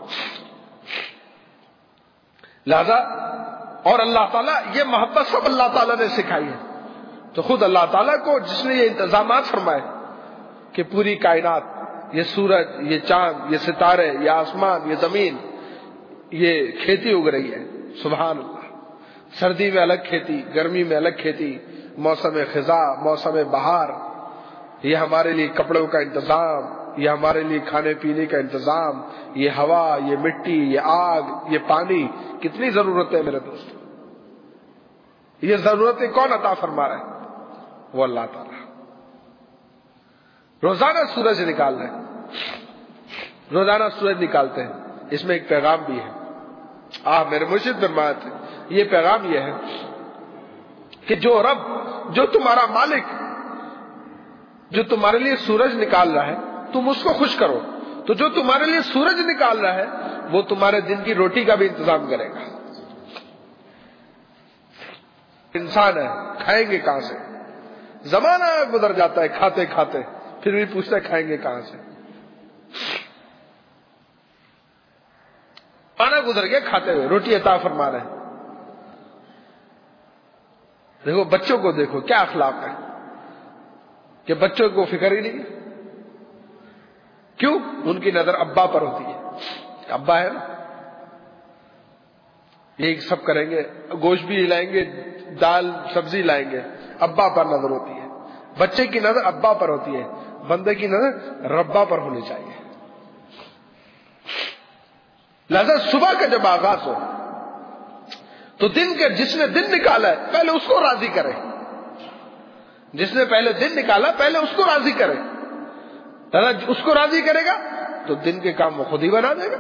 لہذا اور اللہ تعالیٰ، یہ محبت سب اللہ تعالیٰ نے سکھائی ہے. تو خود اللہ تعالیٰ کو جس نے یہ انتظامات فرمائے کہ پوری کائنات، یہ سورج، یہ چاند، یہ ستارے، یہ آسمان، یہ زمین، یہ کھیتی اگ رہی ہے، سبحان اللہ. سردی میں الگ کھیتی، گرمی میں الگ کھیتی، موسم خزاں، موسم بہار، یہ ہمارے لیے کپڑوں کا انتظام، یہ ہمارے لیے کھانے پینے کا انتظام، یہ ہوا، یہ مٹی، یہ آگ، یہ پانی، کتنی ضرورت ہے میرے دوست. یہ ضرورتیں کون عطا فرما رہا ہے؟ وہ اللہ تعالیٰ. روزانہ سورج نکال رہے ہیں، روزانہ سورج نکالتے ہیں. اس میں ایک پیغام بھی ہے. میرے مرشد فرماتے تھے یہ پیغام یہ ہے کہ جو رب، جو تمہارا مالک، جو تمہارے لیے سورج نکال رہا ہے تم اس کو خوش کرو، تو جو تمہارے لیے سورج نکال رہا ہے وہ تمہارے دن کی روٹی کا بھی انتظام کرے گا. انسان ہے، کھائیں گے کہاں سے؟ زمانہ گزر جاتا ہے کھاتے کھاتے، پھر بھی پوچھتا ہے کھائیں گے کہاں سے. آنا گزر گیا کھاتے ہوئے، روٹی عطا فرما رہے ہیں. دیکھو بچوں کو، دیکھو کیا اخلاق ہے کہ بچوں کو فکر ہی نہیں. کیوں؟ ان کی نظر ابا پر ہوتی ہے. ابا ہے نا، یہ سب کریں گے، گوشت بھی لائیں گے، دال سبزی لائیں گے، ابا پر نظر ہوتی ہے. بچے کی نظر ابا پر ہوتی ہے، بندے کی نظر ربا پر ہونی چاہیے. لہذا صبح کا جب آغاز ہو تو دن کے، جس نے دن نکالا ہے پہلے اس کو راضی کرے. جس نے پہلے دن نکالا پہلے اس کو راضی کرے. اس کو راضی کرے گا تو دن کے کام وہ خود ہی بنا دے گا.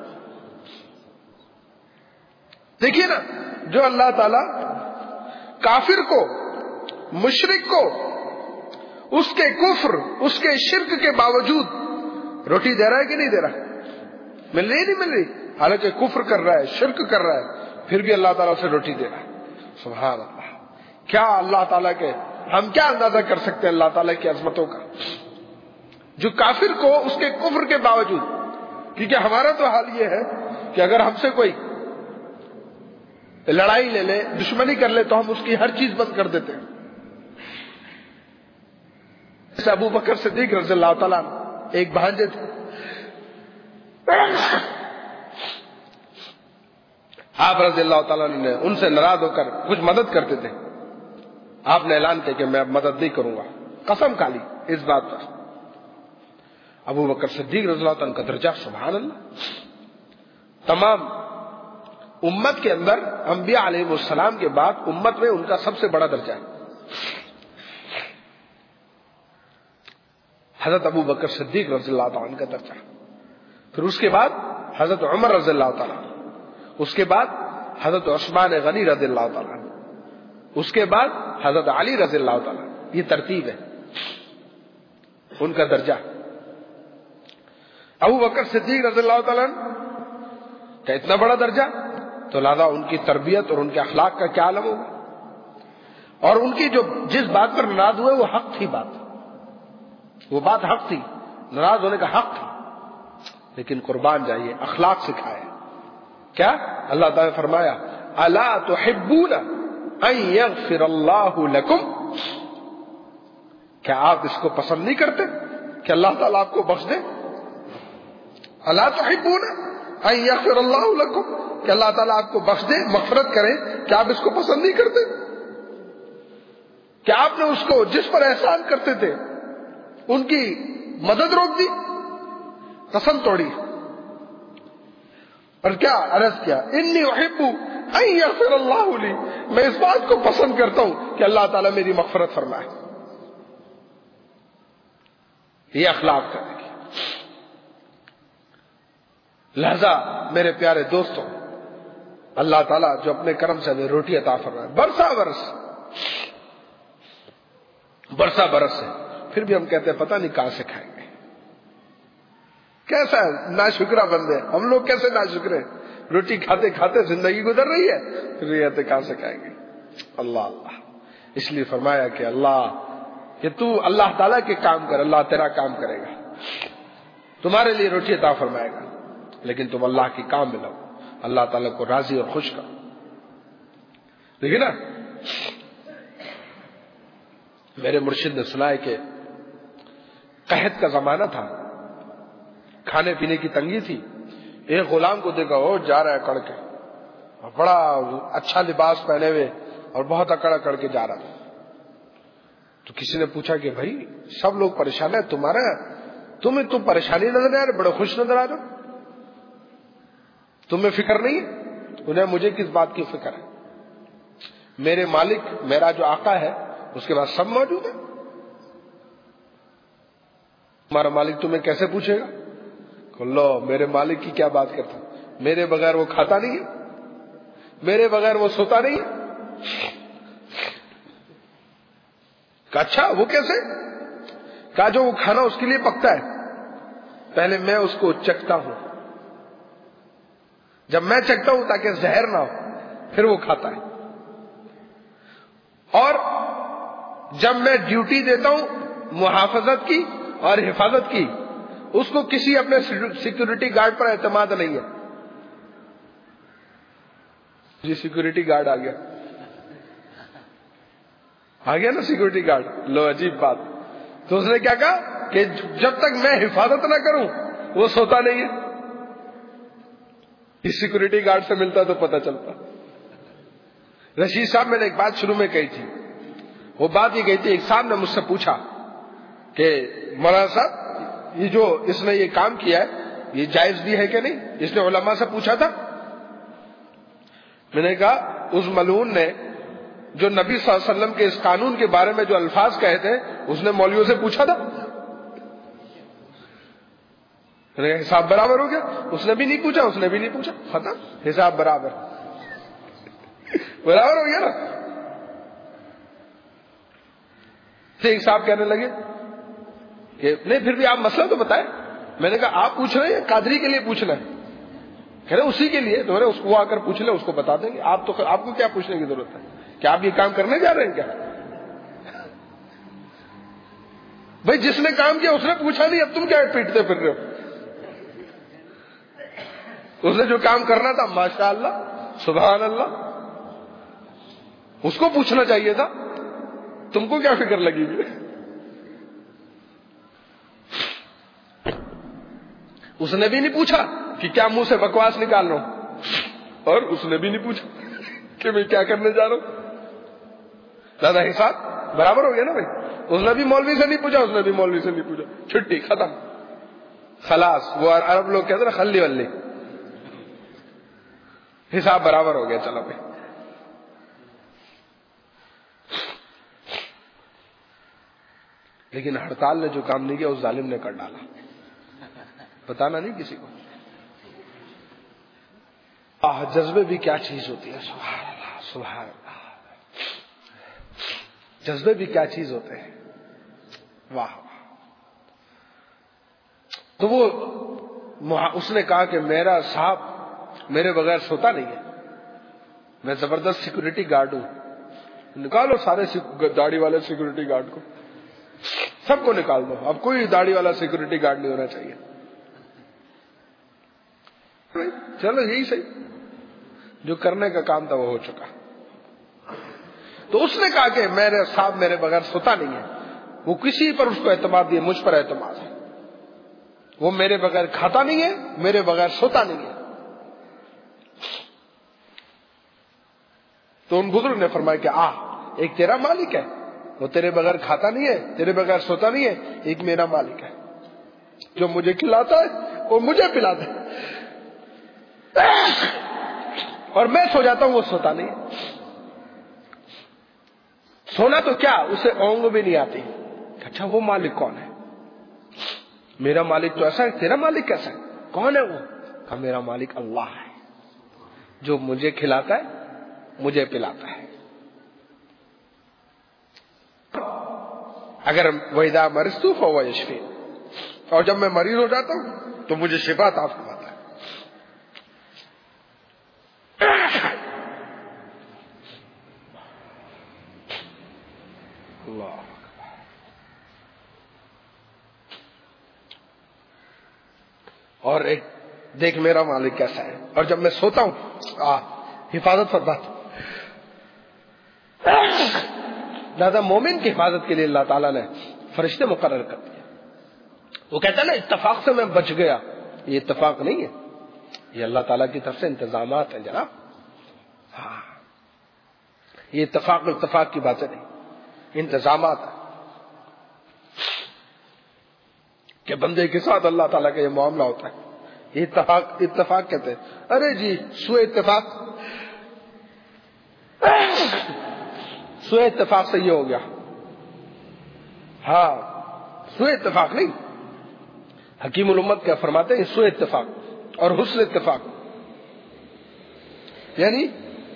دیکھیے نا، جو اللہ تعالی کافر کو، مشرک کو، اس کے کفر، اس کے شرک کے باوجود روٹی دے رہا ہے کہ نہیں دے رہا؟ مل رہی نہیں مل رہی؟ حالانکہ کفر کر رہا ہے، شرک کر رہا ہے، پھر بھی اللہ تعالیٰ سے روٹی دے رہا ہے. سبحان اللہ. کیا اللہ تعالیٰ کے، ہم کیا اندازہ کر سکتے ہیں اللہ تعالیٰ کی عظمتوں کا؟ جو کافر کو اس کے کفر کے باوجود، کیونکہ ہمارا تو حال یہ ہے کہ اگر ہم سے کوئی لڑائی لے لے، دشمنی کر لے، تو ہم اس کی ہر چیز بند کر دیتے ہیں. جیسے ابو بکر صدیق رضی اللہ تعالیٰ ایک بھانجے تھے، آپ رضی اللہ تعالیٰ نے ان سے ناراض ہو کر کچھ مدد کرتے تھے. آپ نے اعلان کیا کہ میں اب مدد نہیں کروں گا، قسم کھا لی اس بات پر. ابو بکر صدیق رضی اللہ تعالیٰ کا درجہ، سبحان اللہ، تمام امت کے اندر انبیاء علیہ السلام کے بعد امت میں ان کا سب سے بڑا درجہ ہے. حضرت ابو بکر صدیق رضی اللہ تعالیٰ عنہ کا درجہ، پھر اس کے بعد حضرت عمر رضی اللہ تعالیٰ، اس کے بعد حضرت عثمان غنی رضی اللہ تعالیٰ، اس کے بعد حضرت علی رضی اللہ تعالیٰ. یہ ترتیب ہے ان کا درجہ. ابو بکر صدیق رضی اللہ تعالیٰ کا اتنا بڑا درجہ، تو لہذا ان کی تربیت اور ان کے اخلاق کا کیا عالم ہوگا. اور ان کی جو جس بات پر ناراض ہوئے وہ حق تھی، وہ بات حق تھی، ناراض ہونے کا حق تھا، لیکن قربان جائیے اخلاق سکھائے. کیا اللہ تعالیٰ نے فرمایا الا تحبون ان یغفر اللہ لکم، کیا آپ اس کو پسند نہیں کرتے کہ اللہ تعالیٰ آپ کو بخش دے؟ الا تحبون ان یغفر اللہ لکم، کہ اللہ تعالیٰ آپ کو بخش دے، مغفرت کرے، کیا آپ اس کو پسند نہیں کرتے؟ کیا آپ نے اس کو جس پر احسان کرتے تھے ان کی مدد روک دی، قسم توڑی؟ اور کیا عرض کیا؟ انی احب ان یغفر اللہ لی، میں اس بات کو پسند کرتا ہوں کہ اللہ تعالیٰ میری مغفرت فرمائے۔ یہ اخلاق کرنے کی۔ لہذا میرے پیارے دوستوں، اللہ تعالیٰ جو اپنے کرم سے ہمیں روٹی عطا فرمائے برسا برس سے، پھر بھی ہم کہتے ہیں پتہ نہیں کہاں سے کھائیں گے۔ کیسا ناشکرا بندے ہم لوگ، کیسے ناشکرے، روٹی کھاتے کھاتے زندگی گزر رہی ہے، پھر یہ کہتے کہاں سے کھائیں گے۔ اللہ اللہ، اس لیے فرمایا کہ اللہ کہ تو اللہ تعالیٰ کے کام کر، اللہ تیرا کام کرے گا، تمہارے لیے روٹی عطا فرمائے گا، لیکن تم اللہ کے کام میں لو، اللہ تعالیٰ کو راضی اور خوش کرو۔ دیکھیے نا، میرے مرشد نے سنایا کہ قحط کا زمانہ تھا، کھانے پینے کی تنگی تھی، ایک غلام کو دیکھا وہ جا رہا ہے اکڑ کے، بڑا اچھا لباس پہنے ہوئے اور بہت اکڑ کے جا رہا تھا۔ تو کسی نے پوچھا کہ بھائی سب لوگ پریشان ہیں، تم پریشانی نظر آ رہے، بڑے خوش نظر آ رہے، تمہیں فکر نہیں ہے؟ انہیں مجھے کس بات کی فکر ہے؟ میرے مالک، میرا جو آقا ہے، اس کے بعد سب موجود ہے، تمہارا مالک تمہیں کیسے پوچھے گا؟ لو، میرے مالک کی کیا بات کرتا، میرے بغیر وہ کھاتا نہیں ہے، میرے بغیر وہ سوتا نہیں ہے۔ کہا اچھا وہ کیسے؟ کہا جو وہ کھانا اس کے لیے پکتا ہے، پہلے میں اس کو چکھتا ہوں، جب میں چکھتا ہوں تاکہ زہر نہ ہو، پھر وہ کھاتا ہے، اور جب میں ڈیوٹی دیتا ہوں محافظت کی اور حفاظت کی، اس کو کسی اپنے سیکورٹی گارڈ پر اعتماد نہیں ہے۔ جی سیکورٹی گارڈ آ گیا نا سیکورٹی گارڈ، لو عجیب بات۔ تو اس نے کیا کہا کہ جب تک میں حفاظت نہ کروں وہ سوتا نہیں ہے۔ اس سیکورٹی گارڈ سے ملتا تو پتہ چلتا۔ رشید صاحب، میں نے ایک بات شروع میں کہی تھی، وہ بات یہ کہی تھی، ایک صاحب نے مجھ سے پوچھا کہ مولانا صاحب یہ جو اس نے یہ کام کیا ہے یہ جائز بھی ہے کہ نہیں؟ اس نے علماء سے پوچھا تھا۔ میں نے کہا اس ملعون نے جو نبی صلی اللہ علیہ وسلم کے اس قانون کے بارے میں جو الفاظ کہے تھے، اس نے مولویوں سے پوچھا تھا؟ میں نے کہا حساب برابر ہو گیا۔ اس نے بھی نہیں پوچھا، اس نے بھی نہیں پوچھا، ختم، حساب برابر برابر ہو گیا نا۔ ایک صاحب کہنے لگے کہ نہیں پھر بھی آپ مسئلہ تو بتائیں۔ میں نے کہا آپ پوچھ رہے ہیں قادری کے لیے پوچھنا ہے؟ کہہ رہے اسی کے لیے، تو اس کو آ کر پوچھ لیں، اس کو بتا دیں گے۔ آپ کو کیا پوچھنے کی ضرورت ہے؟ کیا آپ یہ کام کرنے جا رہے ہیں کیا؟ بھائی جس نے کام کیا اس نے پوچھا نہیں، اب تم کیا پیٹتے پھر رہے ہو؟ اس نے جو کام کرنا تھا ماشاء اللہ سبحان اللہ اس کو پوچھنا چاہیے تھا، تم کو کیا فکر لگی گی؟ اس نے بھی نہیں پوچھا کہ کیا منہ سے بکواس نکال رہا ہوں، اور اس نے بھی نہیں پوچھا کہ میں کیا کرنے جا رہا ہوں۔ دادا حساب برابر ہو گیا نا بھائی۔ اس نے بھی مولوی سے نہیں پوچھا، اس نے بھی مولوی سے نہیں پوچھا، چھٹی ختم، خلاص۔ وہ عرب لوگ کہتے ہیں خلی ولی، حساب برابر ہو گیا، چلو بھائی۔ لیکن ہڑتال نے جو کام نہیں کیا اس ظالم نے کر ڈالا، بتانا نہیں کسی کو۔ جذبے بھی کیا چیز ہوتی ہے، سبحان اللہ سبحان اللہ، جذبے بھی کیا چیز ہوتے ہیں، واہ۔ تو وہ اس نے کہا کہ میرا صاحب میرے بغیر سوتا نہیں ہے، میں زبردست سیکورٹی گارڈ ہوں، نکالو سارے داڑھی والے سیکورٹی گارڈ کو، سب کو نکال دو، اب کوئی داڑھی والا سیکورٹی گارڈ نہیں ہونا چاہیے۔ چلو یہی صحیح، جو کرنے کا کام تھا وہ ہو چکا۔ تو اس نے کہا کہ میرے صاحب میرے بغیر سوتا نہیں ہے۔ وہ کسی پر اس کو اعتماد نہیں ہے، مجھ پر اعتماد ہے. وہ میرے بغیر کھاتا نہیں ہے، میرے بغیر سوتا نہیں ہے. تو ان بزرگ نے فرمایا کہ ایک تیرا مالک ہے، وہ تیرے بغیر کھاتا نہیں ہے، تیرے بغیر سوتا نہیں ہے. ایک میرا مالک ہے جو مجھے کھلاتا ہے وہ مجھے پلاتا ہے، اور میں سو جاتا ہوں وہ سوتا نہیں ہے. سونا تو کیا، اسے اونگ بھی نہیں آتی. اچھا وہ مالک کون ہے؟ میرا مالک تو ایسا ہے. تیرا مالک کیسا ہے؟ کون ہے وہ؟ کہ میرا مالک اللہ ہے جو مجھے کھلاتا ہے، مجھے پلاتا ہے. اگر وَإِذَا مَرِضْتُ فَهُوَ يَشْفِينِ، اور جب میں مریض ہو جاتا ہوں تو مجھے شفا عطا فرماتا ہے. اللہ اور ایک دیکھ میرا مالک کیسا ہے. اور جب میں سوتا ہوں حفاظت فرماتا ہوں. لہذا مومن کی حفاظت کے لیے اللہ تعالیٰ نے فرشتے مقرر کر دیا. وہ کہتا ہے نا اتفاق سے میں بچ گیا، یہ اتفاق نہیں ہے، یہ اللہ تعالیٰ کی طرف سے انتظامات ہیں جناب. یہ اتفاق کی باتیں نہیں، انتظامات ہیں کہ بندے کے ساتھ اللہ تعالیٰ کا یہ معاملہ ہوتا ہے. یہ اتفاق کہتے ہیں. ارے جی سوء اتفاق سے یہ ہو گیا. سوء اتفاق نہیں، حکیم الامت کیا فرماتے ہیں؟ سوء اتفاق اور حسن اتفاق، یعنی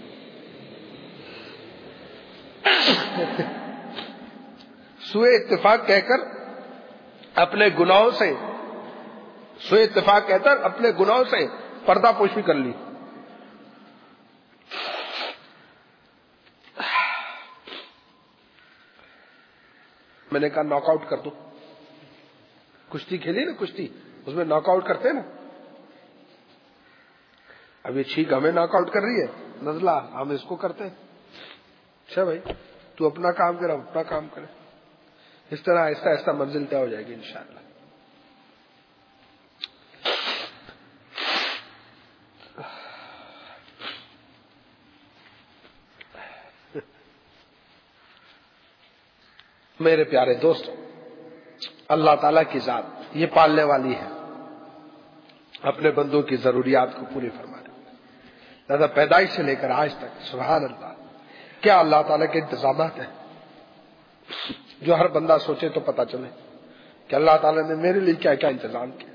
سوء اتفاق کہہ کر اپنے گناہوں سے، سوء اتفاق کہہ کر اپنے گناہوں سے پردہ پوشی کر لی. میں نے کہا ناک آؤٹ کر دو. کشتی کھیلی نا، کشتی اس میں ناک آؤٹ کرتے ہیں نا. اب یہ چھینک ہمیں ناک آؤٹ کر رہی ہے، نزلہ ہم اس کو کرتے ہیں. اچھا بھائی تو اپنا کام کرے، اپنا کام کرے. اس طرح آہستہ آہستہ منزل طے ہو جائے گی انشاءاللہ. میرے پیارے دوستوں، اللہ تعالیٰ کی ذات یہ پالنے والی ہے، اپنے بندوں کی ضروریات کو پوری فرمانے والی. لہذا پیدائش سے لے کر آج تک سبحان اللہ کیا اللہ تعالیٰ کے انتظامات ہیں جو ہر بندہ سوچے تو پتا چلے کہ اللہ تعالیٰ نے میرے لیے کیا کیا انتظام کیا.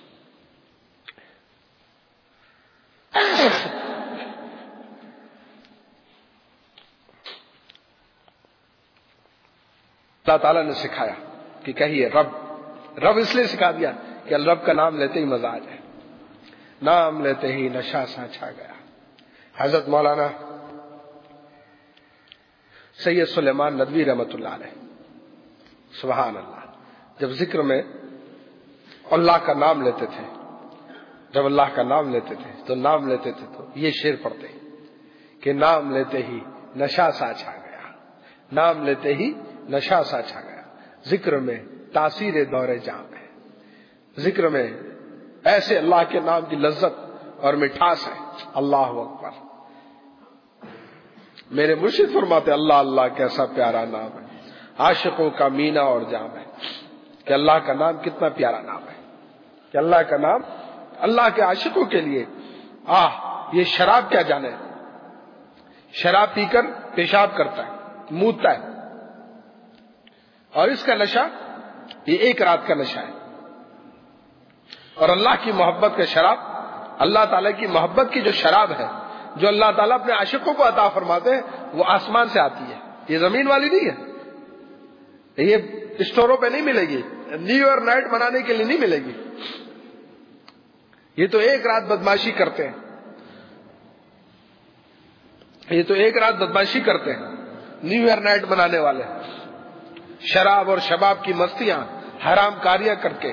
اللہ تعالیٰ نے سکھایا کہ کہیے رب اس لیے سکھا دیا کہ رب کا نام لیتے ہی مزہ آ جائے، نام لیتے ہی نشہ سا چھا گیا. حضرت مولانا سید سلیمان ندوی رحمۃ اللہ علیہ سبحان اللہ جب ذکر میں اللہ کا نام لیتے تھے، جب اللہ کا نام لیتے تھے تو نام لیتے تھے تو یہ شعر پڑھتے کہ نام لیتے ہی نشہ سا چھا گیا، نام لیتے ہی نشہ سا چھا گیا. ذکر میں تاثیر دور جام ہے، ذکر میں ایسے اللہ کے نام کی لذت اور مٹھاس ہے. اللہ اکبر. میرے مرشد فرماتے اللہ اللہ کیسا پیارا نام ہے، عاشقوں کا مینا اور جام ہے. کہ اللہ کا نام کتنا پیارا نام ہے، کہ اللہ کا نام اللہ کے عاشقوں کے لیے. یہ شراب کیا جانے، شراب پی کر پیشاب کرتا ہے، مودتا ہے، اور اس کا نشہ یہ ایک رات کا نشہ ہے. اور اللہ کی محبت کا شراب، اللہ تعالیٰ کی محبت کی جو شراب ہے جو اللہ تعالیٰ اپنے عاشقوں کو عطا فرماتے ہیں وہ آسمان سے آتی ہے، یہ زمین والی نہیں ہے، یہ اسٹوروں پہ نہیں ملے گی، نیو ایئر نائٹ منانے کے لیے نہیں ملے گی. یہ تو ایک رات بدماشی کرتے ہیں، یہ تو ایک رات بدماشی کرتے ہیں نیو ایئر نائٹ منانے والے، شراب اور شباب کی مستیاں حرام کاریاں کر کے.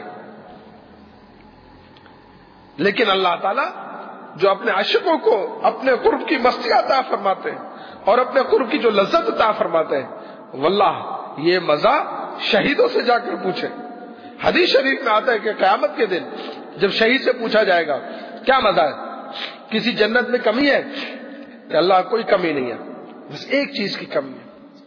لیکن اللہ تعالیٰ جو اپنے عاشقوں کو اپنے قرب کی مستی عطا فرماتے ہیں اور اپنے قرب کی جو لذت عطا فرماتے ہیں، واللہ یہ مزہ شہیدوں سے جا کر پوچھے. حدیث شریف میں آتا ہے کہ قیامت کے دن جب شہید سے پوچھا جائے گا کیا مزہ ہے, کسی جنت میں کمی ہے؟ کہ اللہ کوئی کمی نہیں ہے, بس ایک چیز کی کمی ہے.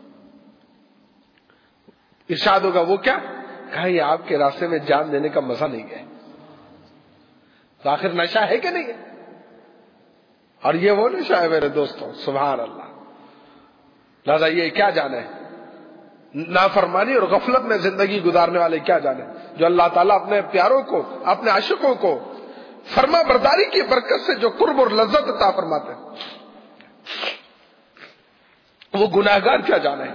ارشاد ہوگا وہ کیا؟ کہا یہ آپ کے راستے میں جان دینے کا مزہ نہیں ہے. تو آخر نشہ ہے کہ نہیں ہے؟ اور یہ وہ نشہ ہے میرے دوستوں, سبحان اللہ. لہذا یہ کیا جانے, نافرمانی اور غفلت میں زندگی گزارنے والے کیا جانے, جو اللہ تعالیٰ اپنے پیاروں کو, اپنے عاشقوں کو فرما برداری کی برکت سے جو قرب اور لذت عطا فرماتے ہیں, وہ گناہگار کیا جانے.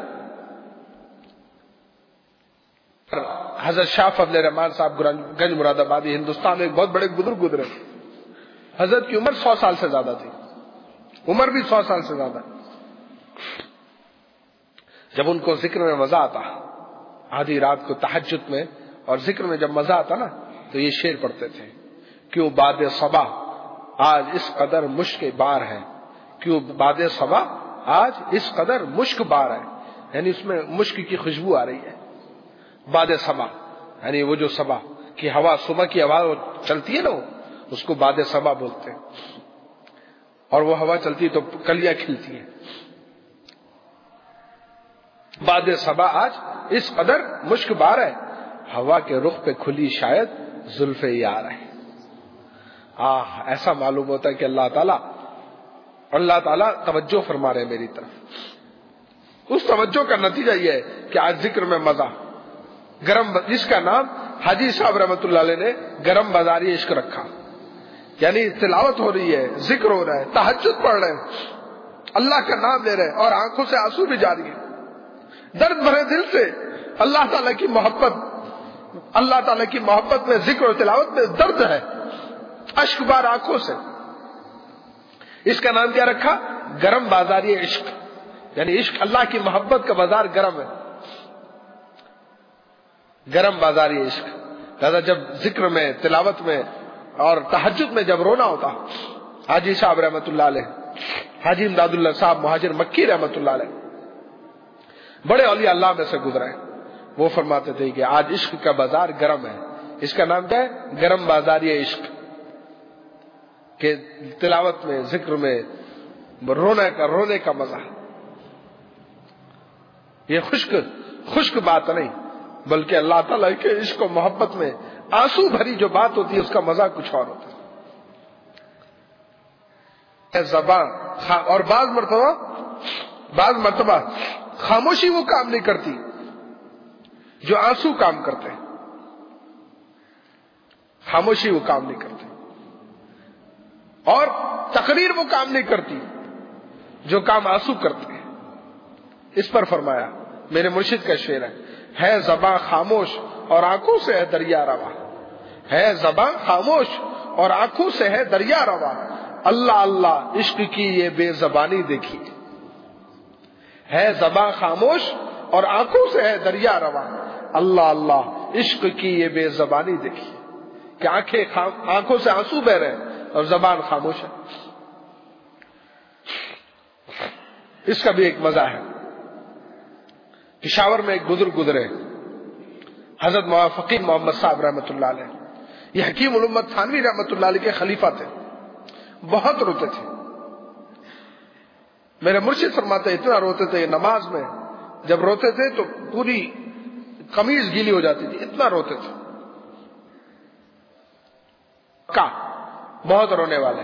حضرت شاہ فضل الرحمان صاحب گنج مراد آبادی, ہندوستان میں ایک بہت بڑے بزرگ گزرے. حضرت کی عمر 100 سال سے زیادہ تھی, عمر بھی 100 سال سے زیادہ. جب ان کو ذکر میں مزہ آتا, آدھی رات کو تہجد میں اور ذکر میں جب مزہ آتا نا, تو یہ شعر پڑھتے تھے, کیوں باد صبا آج اس قدر مشک بار ہے, کیوں باد صبا آج اس قدر مشک بار ہے. یعنی اس میں مشک کی خوشبو آ رہی ہے. باد صبا یعنی وہ جو صبا کی ہوا, صبح کی ہوا چلتی ہے نا, اس کو باد صبا بولتے ہیں. اور وہ ہوا چلتی ہے تو کلیاں کھلتی ہیں. باد صبا آج اس قدر مشک بار ہے, ہوا کے رخ پہ کھلی شاید زلف یار ہے. ایسا معلوم ہوتا ہے کہ اللہ تعالیٰ توجہ فرما رہے ہیں میری طرف. اس توجہ کا نتیجہ یہ ہے کہ آج ذکر میں مزہ گرم, جس کا نام حاجی صاحب رحمت اللہ علیہ نے گرم بازاری عشق رکھا. یعنی تلاوت ہو رہی ہے, ذکر ہو رہا ہے, تہجد پڑھ رہے ہیں, اللہ کا نام لے رہے ہیں, اور آنکھوں سے آنسو بھی جاری ہے. درد بھرے دل سے اللہ تعالیٰ کی محبت, اللہ تعالیٰ کی محبت میں, ذکر اور تلاوت میں درد ہے, اشک بار آنکھوں سے. اس کا نام کیا رکھا؟ گرم بازاری عشق. یعنی عشق, اللہ کی محبت کا بازار گرم ہے, گرم بازاری عشق. لہذا جب ذکر میں, تلاوت میں اور تہجد میں جب رونا ہوتا, حاجی صاحب رحمت اللہ علیہ, حاجی امداد اللہ صاحب مہاجر مکی رحمت اللہ علیہ, بڑے اولیاء اللہ میں سے گزرے, وہ فرماتے تھے کہ آج عشق کا بازار گرم ہے. اس کا نام کیا ہے؟ گرم بازاری عشق. کہ تلاوت میں, ذکر میں رونے کا مزہ. یہ خشک بات نہیں, بلکہ اللہ تعالیٰ کے عشق و محبت میں آنسو بھری جو بات ہوتی ہے, اس کا مزہ کچھ اور ہوتا ہے. زبان اور بعض مرتبہ خاموشی وہ کام نہیں کرتی جو آنسو کام کرتے ہیں. خاموشی وہ کام نہیں کرتی, اور تقریر وہ کام نہیں کرتی جو کام آنسو کرتے ہیں. اس پر فرمایا, میرے مرشد کا شعر ہے زباں خاموش اور آنکھوں سے ہے دریا روا. ہے زباں خاموش اور آنکھوں سے ہے دریا روا, اللہ اللہ عشق کی یہ بے زبانی دیکھی. ہے زباں خاموش اور آنکھوں سے ہے دریا روا, اللہ اللہ عشق کی یہ بے زبانی دیکھی. کہ آنکھوں سے آنسو بہ رہے اور زبان خاموش ہے. اس کا بھی ایک مزہ ہے. پشاور میں ایک بزرگ گزرے, حضرت فقیر محمد صاحب رحمت اللہ علیہ. یہ حکیم الامت تھانوی رحمت اللہ علیہ کے خلیفہ تھے. بہت روتے تھے. میرے مرشد فرماتے اتنا روتے تھے, نماز میں جب روتے تھے تو پوری قمیض گیلی ہو جاتی تھی, اتنا روتے تھے. بہت رونے والے.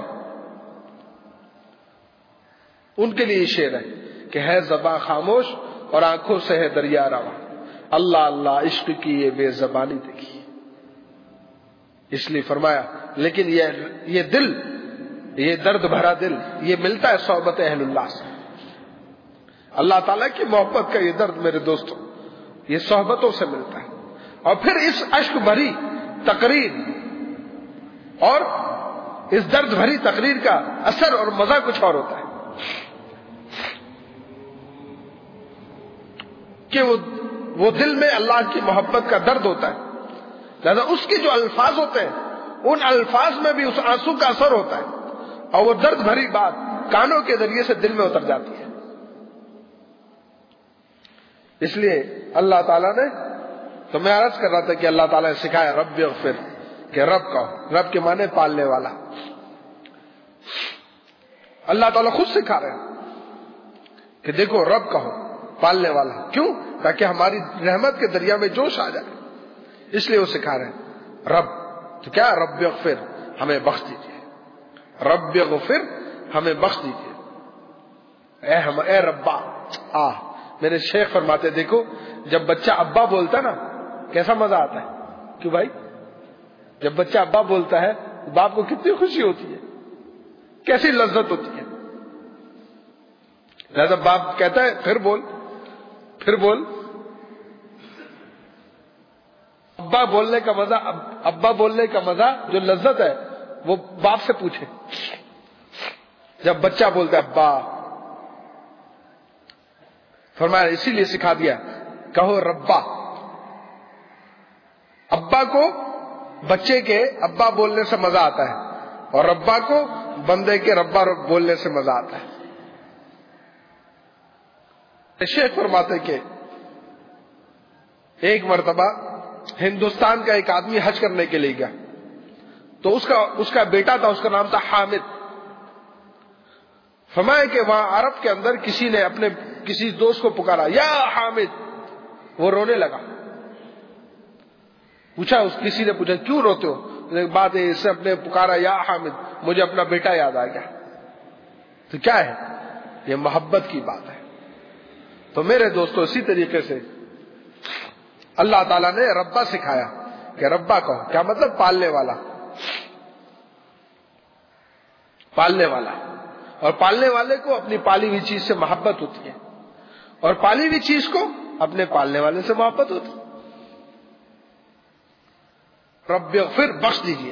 ان کے لیے شعر ہے کہ ہے زباں خاموش اور آنکھوں سے ہے دریا روا, اللہ اللہ عشق کی یہ بے زبانی دیکھی. اس لیے فرمایا لیکن یہ دل, یہ درد بھرا دل, یہ ملتا ہے صحبت اہل اللہ سے. اللہ تعالیٰ کی محبت کا یہ درد میرے دوستوں, یہ صحبتوں سے ملتا ہے. اور پھر اس اشک بھری تقریر اور اس درد بھری تقریر کا اثر اور مزہ کچھ اور ہوتا ہے. کہ وہ دل میں اللہ کی محبت کا درد ہوتا ہے. لہذا اس کے جو الفاظ ہوتے ہیں, ان الفاظ میں بھی اس آنسو کا اثر ہوتا ہے, اور وہ درد بھری بات کانوں کے ذریعے سے دل میں اتر جاتی ہے. اس لیے اللہ تعالیٰ نے تو میں عرض کر رہا تھا کہ اللہ تعالیٰ نے سکھایا رب اغفر، کہ رب کہو، رب کے معنی پالنے والا۔ اللہ تعالیٰ خود سکھا رہے ہیں کہ دیکھو رب کہو، پالنے والا۔ کیوں؟ تاکہ ہماری رحمت کے دریا میں جوش آ جائے، اس لیے وہ سکھا رہے ہیں رب۔ تو کیا؟ رب اغفر، ہمیں بخش دیجیے، رب اغفر، ہمیں بخش دیجیے، اے ربا۔ میرے شیخ فرماتے دیکھو جب بچہ ابا بولتا نا کیسا مزہ آتا ہے۔ کیوں بھائی؟ جب بچہ ابا بولتا ہے باپ کو کتنی خوشی ہوتی ہے، کیسی لذت ہوتی ہے۔ لہذا باپ کہتا ہے پھر بول، پھر بول۔ ابا بولنے کا مزہ، ابا بولنے کا مزہ جو لذت ہے وہ باپ سے پوچھے۔ جب بچہ بولتا ہے ابا، فرمایا اسی لیے سکھا دیا کہو ربا۔ ابا کو بچے کے ابا بولنے سے مزہ آتا ہے، اور ربا کو بندے کے ربا بولنے سے مزہ آتا ہے۔ شیخ فرماتے کہ ایک مرتبہ ہندوستان کا ایک آدمی حج کرنے کے لیے گیا، تو اس کا بیٹا تھا، اس کا نام تھا حامد۔ فرمایا کہ وہاں عرب کے اندر کسی نے اپنے کسی دوست کو پکارا یا حامد، وہ رونے لگا۔ کسی نے پوچھا کیوں روتے ہو؟ بات ہے اس سے اپنے پکارا یا حامد، مجھے اپنا بیٹا یاد آ گیا۔ تو کیا ہے؟ یہ محبت کی بات ہے۔ تو میرے دوستو اسی طریقے سے اللہ تعالیٰ نے ربا سکھایا کہ ربا کہو، کیا مطلب؟ پالنے والا، پالنے والا۔ اور پالنے والے کو اپنی پالی ہوئی چیز سے محبت ہوتی ہے، اور پالی ہوئی چیز کو اپنے پالنے والے سے محبت ہوتی ہے۔ رب اغفر، بخش دیجیے۔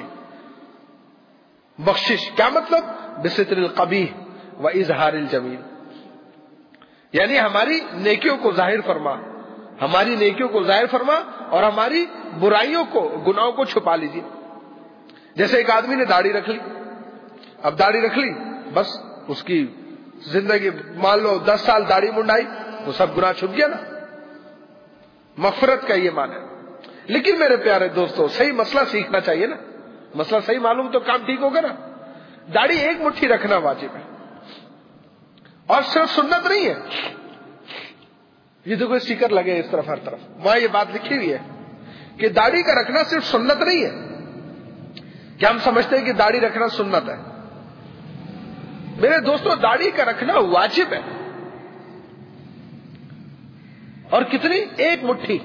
بخشش کیا مطلب؟ بستر القبیح و اظہار الجمیل، یعنی ہماری نیکیوں کو ظاہر فرما، ہماری نیکیوں کو ظاہر فرما اور ہماری برائیوں کو، گناہوں کو چھپا لیجیے۔ جیسے ایک آدمی نے داڑھی رکھ لی، اب داڑھی رکھ لی بس اس کی زندگی، مان لو 10 سال داڑھی منڈائی، وہ سب گناہ چھپ گیا نا۔ مغفرت کا یہ معنی ہے۔ لیکن میرے پیارے دوستو صحیح مسئلہ سیکھنا چاہیے نا، مسئلہ صحیح معلوم تو کام ٹھیک ہوگا نا۔ داڑھی ایک مٹھی رکھنا واجب ہے، اور صرف سنت نہیں ہے۔ یہ دیکھو اسٹیکر لگے اس طرف ہر طرف، وہاں یہ بات لکھی ہوئی ہے کہ داڑھی کا رکھنا صرف سنت نہیں ہے۔ کیا ہم سمجھتے ہیں کہ داڑھی رکھنا سنت ہے؟ میرے دوستو داڑھی کا رکھنا واجب ہے، اور کتنی؟ ایک مٹھی۔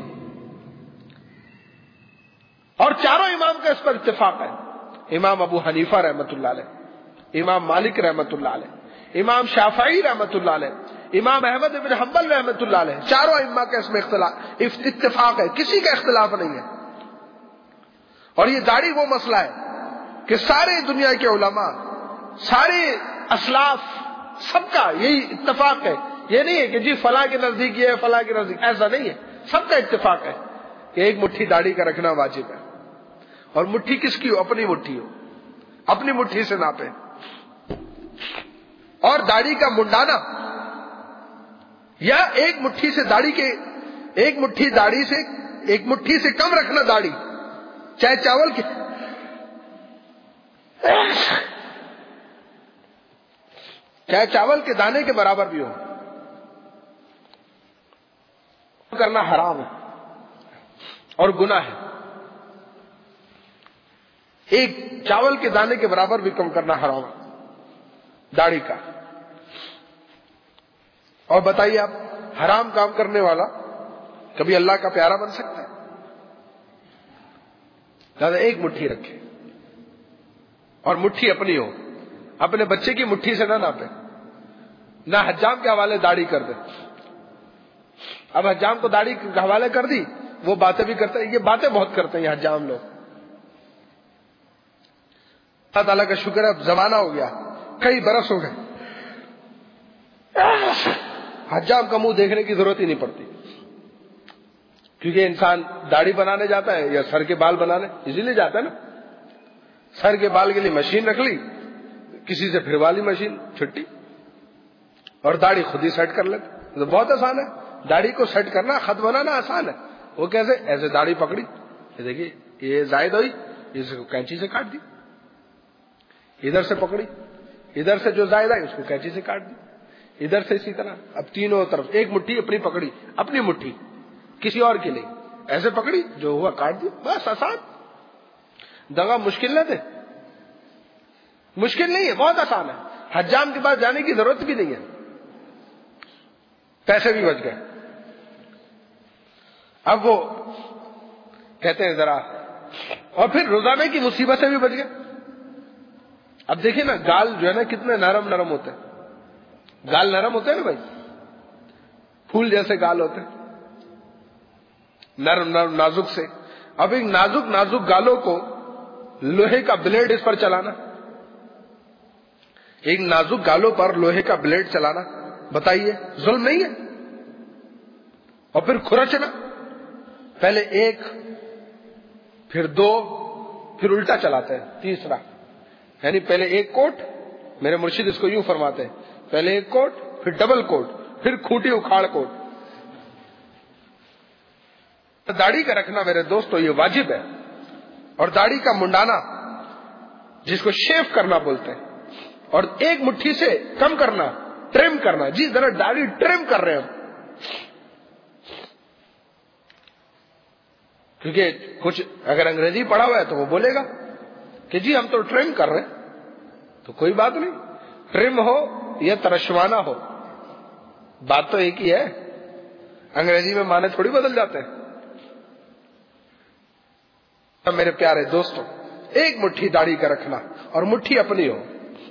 اور چاروں امام کا اس پر اتفاق ہے، امام ابو حنیفہ رحمۃ اللہ علیہ، امام مالک رحمۃ اللہ علیہ، امام شافعی رحمۃ اللہ علیہ، امام احمد بن حنبل رحمۃ اللہ علیہ، چاروں ائمہ کا اس میں اتفاق ہے، کسی کا اختلاف نہیں ہے۔ اور یہ داڑھی وہ مسئلہ ہے کہ سارے دنیا کے علماء، سارے اسلاف، سب کا یہی اتفاق ہے۔ یہ نہیں ہے کہ جی فلاں کے نزدیک یہ ہے، فلاں کے نزدیک، ایسا نہیں ہے، سب کا اتفاق ہے کہ ایک مٹھی داڑھی کا رکھنا واجب ہے۔ اور مٹھی کس کی ہو؟ اپنی مٹھی ہو، اپنی مٹھی سے ناپے۔ اور داڑھی کا منڈانا یا ایک مٹھی سے داڑھی کے، ایک مٹھی داڑھی سے، ایک مٹھی سے کم رکھنا داڑھی، چاہے چاول کی، چاہے چاول کے دانے کے برابر بھی ہو، کرنا حرام ہے اور گناہ ہے۔ ایک چاول کے دانے کے برابر بھی کم کرنا حرام ہے داڑھی کا۔ اور بتائیے آپ، حرام کام کرنے والا کبھی اللہ کا پیارا بن سکتا ہے؟ زیادہ ایک مٹھی رکھے، اور مٹھی اپنی ہو، اپنے بچے کی مٹھی سے نہ ناپے، نہ حجام کے حوالے داڑھی کر دے۔ اب حجام کو داڑھی کے حوالے کر دی، وہ باتیں بھی کرتے ہیں، یہ باتیں بہت کرتے ہیں یہ حجام لوگ۔ اللہ تعالیٰ کا شکر ہے اب زمانہ ہو گیا، کئی برس ہو گئے، حجام کا منہ دیکھنے کی ضرورت ہی نہیں پڑتی، کیونکہ انسان داڑھی بنانے جاتا ہے یا سر کے بال بنانے، اسی لیے جاتا ہے نا۔ سر کے بال کے لیے مشین رکھ لی، کسی سے پھروا لی مشین، چھٹی، اور داڑھی خود ہی سیٹ کر لیتے۔ تو بہت آسان ہے، داڑھی کو سیٹ کرنا، خط بنانا آسان ہے، وہ کیسے؟ ایسے داڑھی پکڑی، یہ دیکھیے یہ زائد ہوئی، اس کو کینچی سے کاٹ دی، ادھر سے پکڑی، ادھر سے جو زائد آئی اس کو کینچی سے کاٹ دی، ادھر سے اسی طرح، اب تینوں طرف ایک مٹھی اپنی پکڑی، اپنی مٹھی کسی اور کی نہیں، ایسے پکڑی جو ہوا کاٹ دی، بس آسان۔ دغا مشکل نہ تھے، مشکل نہیں ہے، بہت آسان ہے، حجام کے پاس جانے کی ضرورت بھی نہیں ہے، پیسے بھی بچ گئے۔ اب وہ کہتے ہیں ذرا، اور پھر روزانے کی مصیبت سے بھی بچ گئے۔ اب دیکھیں نا گال جو ہے نا کتنے نرم نرم ہوتے ہیں، گال نرم ہوتے ہیں نا بھائی، پھول جیسے گال ہوتے ہیں، نرم نرم نازک سے۔ اب ایک نازک نازک گالوں کو لوہے کا بلیڈ اس پر چلانا، ایک نازک گالوں پر لوہے کا بلیڈ چلانا، بتائیے ظلم نہیں ہے؟ اور پھر کھرچنا، پہلے ایک پھر دو پھر الٹا چلاتے ہیں تیسرا، یعنی پہلے ایک کوٹ، میرے مرشد اس کو یوں فرماتے ہیں، پہلے ایک کوٹ پھر ڈبل کوٹ پھر کھوٹی اکھاڑ کوٹ۔ داڑھی کا رکھنا میرے دوستو یہ واجب ہے، اور داڑھی کا منڈانا جس کو شیو کرنا بولتے ہیں، اور ایک مٹھی سے کم کرنا، ٹرم کرنا، جی ذرا داڑھی ٹرم کر رہے ہیں ہم، کیونکہ کچھ اگر انگریزی پڑھا ہوا ہے تو وہ بولے گا کہ جی ہم تو ٹرم کر رہے ہیں، تو کوئی بات نہیں، ٹرم ہو یا ترشوانہ ہو بات تو ایک ہی ہے، انگریزی میں معنی تھوڑی بدل جاتے ہیں۔ میرے پیارے دوستوں، ایک مٹھی داڑھی کا رکھنا اور مٹھی اپنی ہو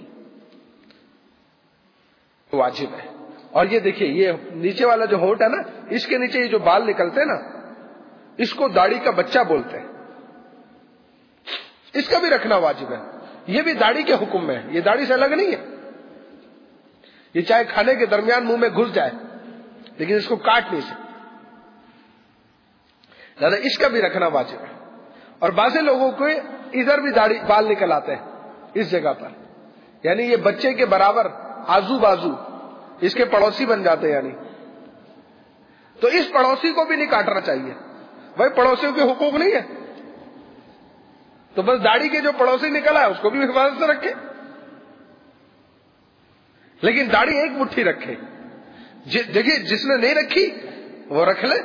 واجب ہے۔ اور یہ دیکھیے یہ نیچے والا جو ہونٹ ہے نا، اس کے نیچے یہ جو بال نکلتے ہیں نا، اس کو داڑھی کا بچہ بولتے ہیں، اس کا بھی رکھنا واجب ہے، یہ بھی داڑھی کے حکم میں ہے، یہ داڑھی سے الگ نہیں ہے، یہ چاہے کھانے کے درمیان منہ میں گھس جائے لیکن اس کو کاٹ نہیں سکتے، لہذا اس کا بھی رکھنا واجب ہے۔ اور بعض لوگوں کو ادھر بھی داڑھی بال نکل آتے ہیں اس جگہ پر، یعنی یہ بچے کے برابر آزو بازو اس کے پڑوسی بن جاتے ہیں، یعنی تو اس پڑوسی کو بھی نہیں کاٹنا چاہیے، بھائی پڑوسیوں کے حقوق نہیں ہے، تو بس داڑھی کے جو پڑوسی نکلا ہے اس کو بھی حفاظت سے رکھے، لیکن داڑھی ایک مٹھی رکھے، دیکھیے جس نے نہیں رکھی وہ رکھ لے،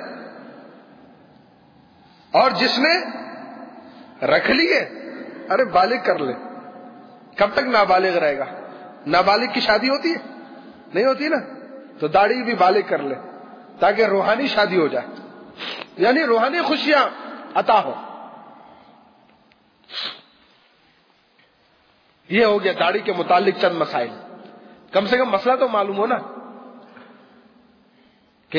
اور جس نے رکھ لیے ارے بالغ کر لے۔ کب تک نابالغ رہے گا؟ نابالغ کی شادی ہوتی ہے؟ نہیں ہوتی نا، تو داڑھی بھی بالغ کر لے تاکہ روحانی شادی ہو جائے، یعنی روحانی خوشیاں عطا ہو۔ یہ ہو گیا داڑھی کے متعلق چند مسائل، کم سے کم مسئلہ تو معلوم ہو نا، کہ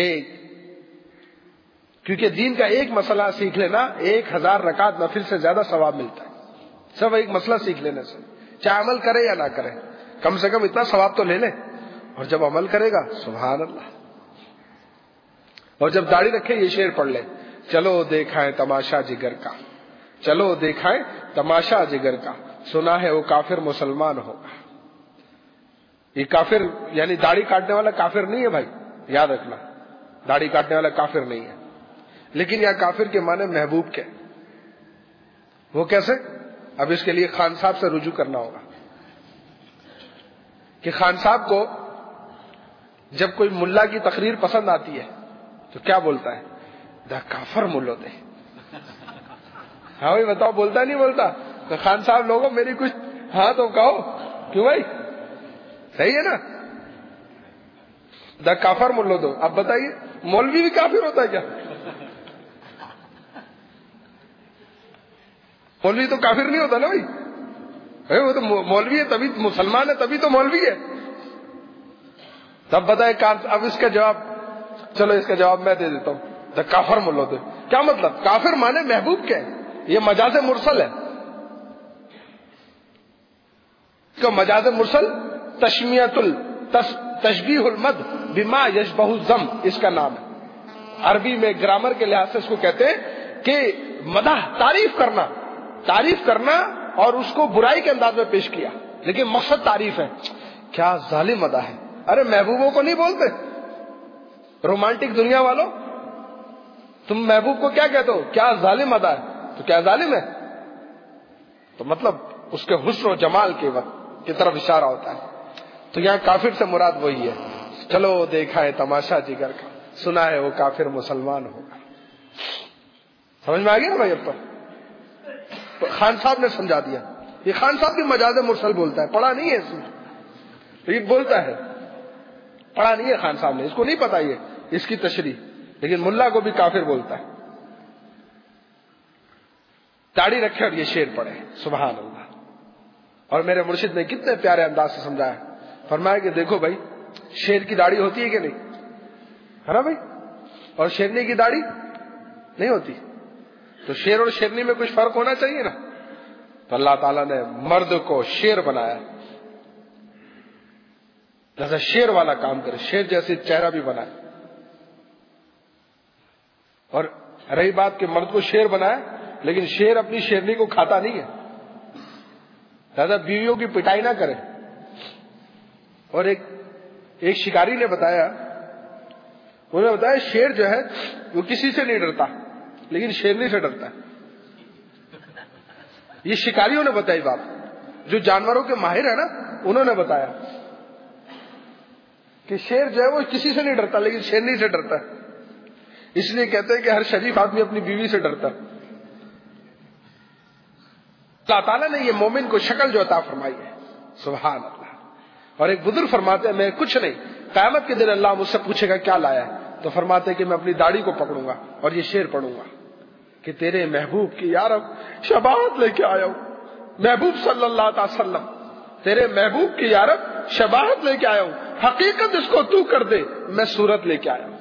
کیونکہ دین کا ایک مسئلہ سیکھ لینا 1000 رکعت نفل سے زیادہ ثواب ملتا ہے، سب ایک مسئلہ سیکھ لینے سے، چاہے عمل کرے یا نہ کرے، کم سے کم اتنا ثواب تو لے لے، اور جب عمل کرے گا سبحان اللہ، اور جب داڑھی رکھے یہ شعر پڑھ لے، چلو دیکھائیں تماشا جگر کا، چلو دیکھائیں تماشا جگر کا، سنا ہے وہ کافر مسلمان ہوگا۔ یہ کافر یعنی داڑھی کاٹنے والا کافر نہیں ہے بھائی، یاد رکھنا، داڑھی کاٹنے والا کافر نہیں ہے، لیکن یہ کافر کے معنی محبوب کے، وہ کیسے؟ اب اس کے لیے خان صاحب سے رجوع کرنا ہوگا کہ خان صاحب کو جب کوئی ملا کی تقریر پسند آتی ہے تو کیا بولتا ہے؟ دا کافر ملو دے۔ ہاں بھائی بتاؤ، بولتا نہیں بولتا؟ تو خان صاحب لوگوں میری کچھ ہاں تو کہو، کیوں بھائی صحیح ہے نا، دا کافر ملو دو۔ اب بتائیے مولوی بھی کافر ہوتا ہے کیا؟ مولوی تو کافر نہیں ہوتا نا بھائی، وہ تو مولوی ہے تبھی مسلمان ہے، تبھی تو مولوی ہے۔ تب بتائے اب اس کا جواب، چلو اس کا جواب میں دے دیتا ہوں، دا کافر ملو دو۔ کیا مطلب؟ کافر مانے محبوب کے، یہ مجاز مرسل ہے، مجاز مرسل تشبیہ المد بما یشبہ الذم اس کا نام ہے، عربی میں گرامر کے لحاظ سے اس کو کہتے ہیں کہ مدح، تعریف کرنا اور اس کو برائی کے انداز میں پیش کیا، لیکن مقصد تعریف ہے۔ کیا ظالم مدح ہے، ارے محبوبوں کو نہیں بولتے، رومانٹک دنیا والوں تم محبوب کو کیا کہتے ہو؟ کیا ظالم ادا ہے؟ تو کیا ظالم ہے؟ تو مطلب اس کے حسن و جمال کے وقت کی طرف اشارہ ہوتا ہے. تو یہاں کافر سے مراد وہی ہے. چلو دیکھا ہے تماشا جگر کا، سنا ہے وہ کافر مسلمان ہوگا. سمجھ میں آ گیا نا بھائی؟ اب تو خان صاحب نے سمجھا دیا. یہ خان صاحب بھی مجاز مرسل بولتا ہے، پڑھا نہیں ہے اس میں، لیکن بولتا ہے. پڑھا نہیں ہے خان صاحب نے، اس کو نہیں پتا یہ اس کی تشریح، لیکن ملا کو بھی کافر بولتا ہے. داڑھی رکھے اور یہ شعر پڑھے. سبحان اللہ. اور میرے مرشد نے کتنے پیارے انداز سے سمجھایا. فرمایا کہ دیکھو بھائی، شیر کی داڑھی ہوتی ہے کہ نہیں؟ ہے نا بھائی؟ اور شیرنی کی داڑھی نہیں ہوتی. تو شیر اور شیرنی میں کچھ فرق ہونا چاہیے نا. تو اللہ تعالیٰ نے مرد کو شیر بنایا، جیسا شیر والا کام کرے، شیر جیسے چہرہ بھی بنائے. اور رہی بات کہ مرد کو شیر بنایا، لیکن شیر اپنی شیرنی کو کھاتا نہیں ہے، لہذا بیویوں کی پٹائی نہ کرے. اور ایک شکاری نے بتایا، انہوں نے بتایا شیر جو ہے وہ کسی سے نہیں ڈرتا، لیکن شیرنی سے ڈرتا ہے. یہ شکاریوں نے بتائی بات. جو جانوروں کے ماہر ہیں نا، انہوں نے بتایا کہ شیر جو ہے وہ کسی سے نہیں ڈرتا، لیکن شیرنی سے ڈرتا ہے. اس لیے کہتے ہیں کہ ہر شریف آدمی اپنی بیوی سے ڈرتا ہے. اللہ تعالیٰ نے یہ مومن کو شکل جو عطا فرمائی ہے، سبحان اللہ. اور ایک بزرگ فرماتے ہیں میں کچھ نہیں، قیامت کے دن اللہ مجھ سے پوچھے گا کیا لایا ہے، تو فرماتے ہیں کہ میں اپنی داڑھی کو پکڑوں گا اور یہ شعر پڑھوں گا کہ تیرے محبوب کی یارب شباہت لے کے آیا ہوں. محبوب صلی اللہ علیہ وسلم، تیرے محبوب کی یارب شباہت لے کے آیا ہوں، حقیقت اس کو تو کر دے، میں صورت لے کے آیا ہوں.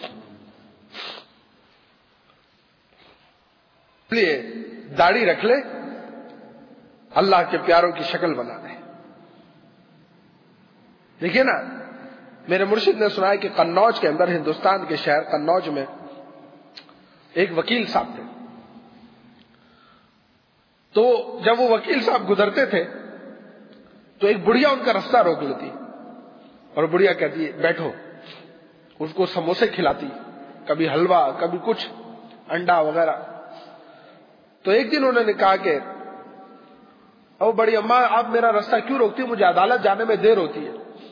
اس لیے داڑھی رکھ لے، اللہ کے پیاروں کی شکل بنا دے. دیکھیے نا، میرے مرشد نے سنا ہے کہ قنوج کے اندر، ہندوستان کے شہر قنوج میں ایک وکیل صاحب تھے. تو جب وہ وکیل صاحب گزرتے تھے تو ایک بڑھیا ان کا رستہ روک لیتی، اور بڑھیا کہتی بیٹھو. اس کو سموسے کھلاتی، کبھی حلوہ، کبھی کچھ انڈا وغیرہ. تو ایک دن انہوں نے کہا کہ او بڑی اماں، آپ میرا راستہ کیوں روکتی؟ مجھے عدالت جانے میں دیر ہوتی ہے.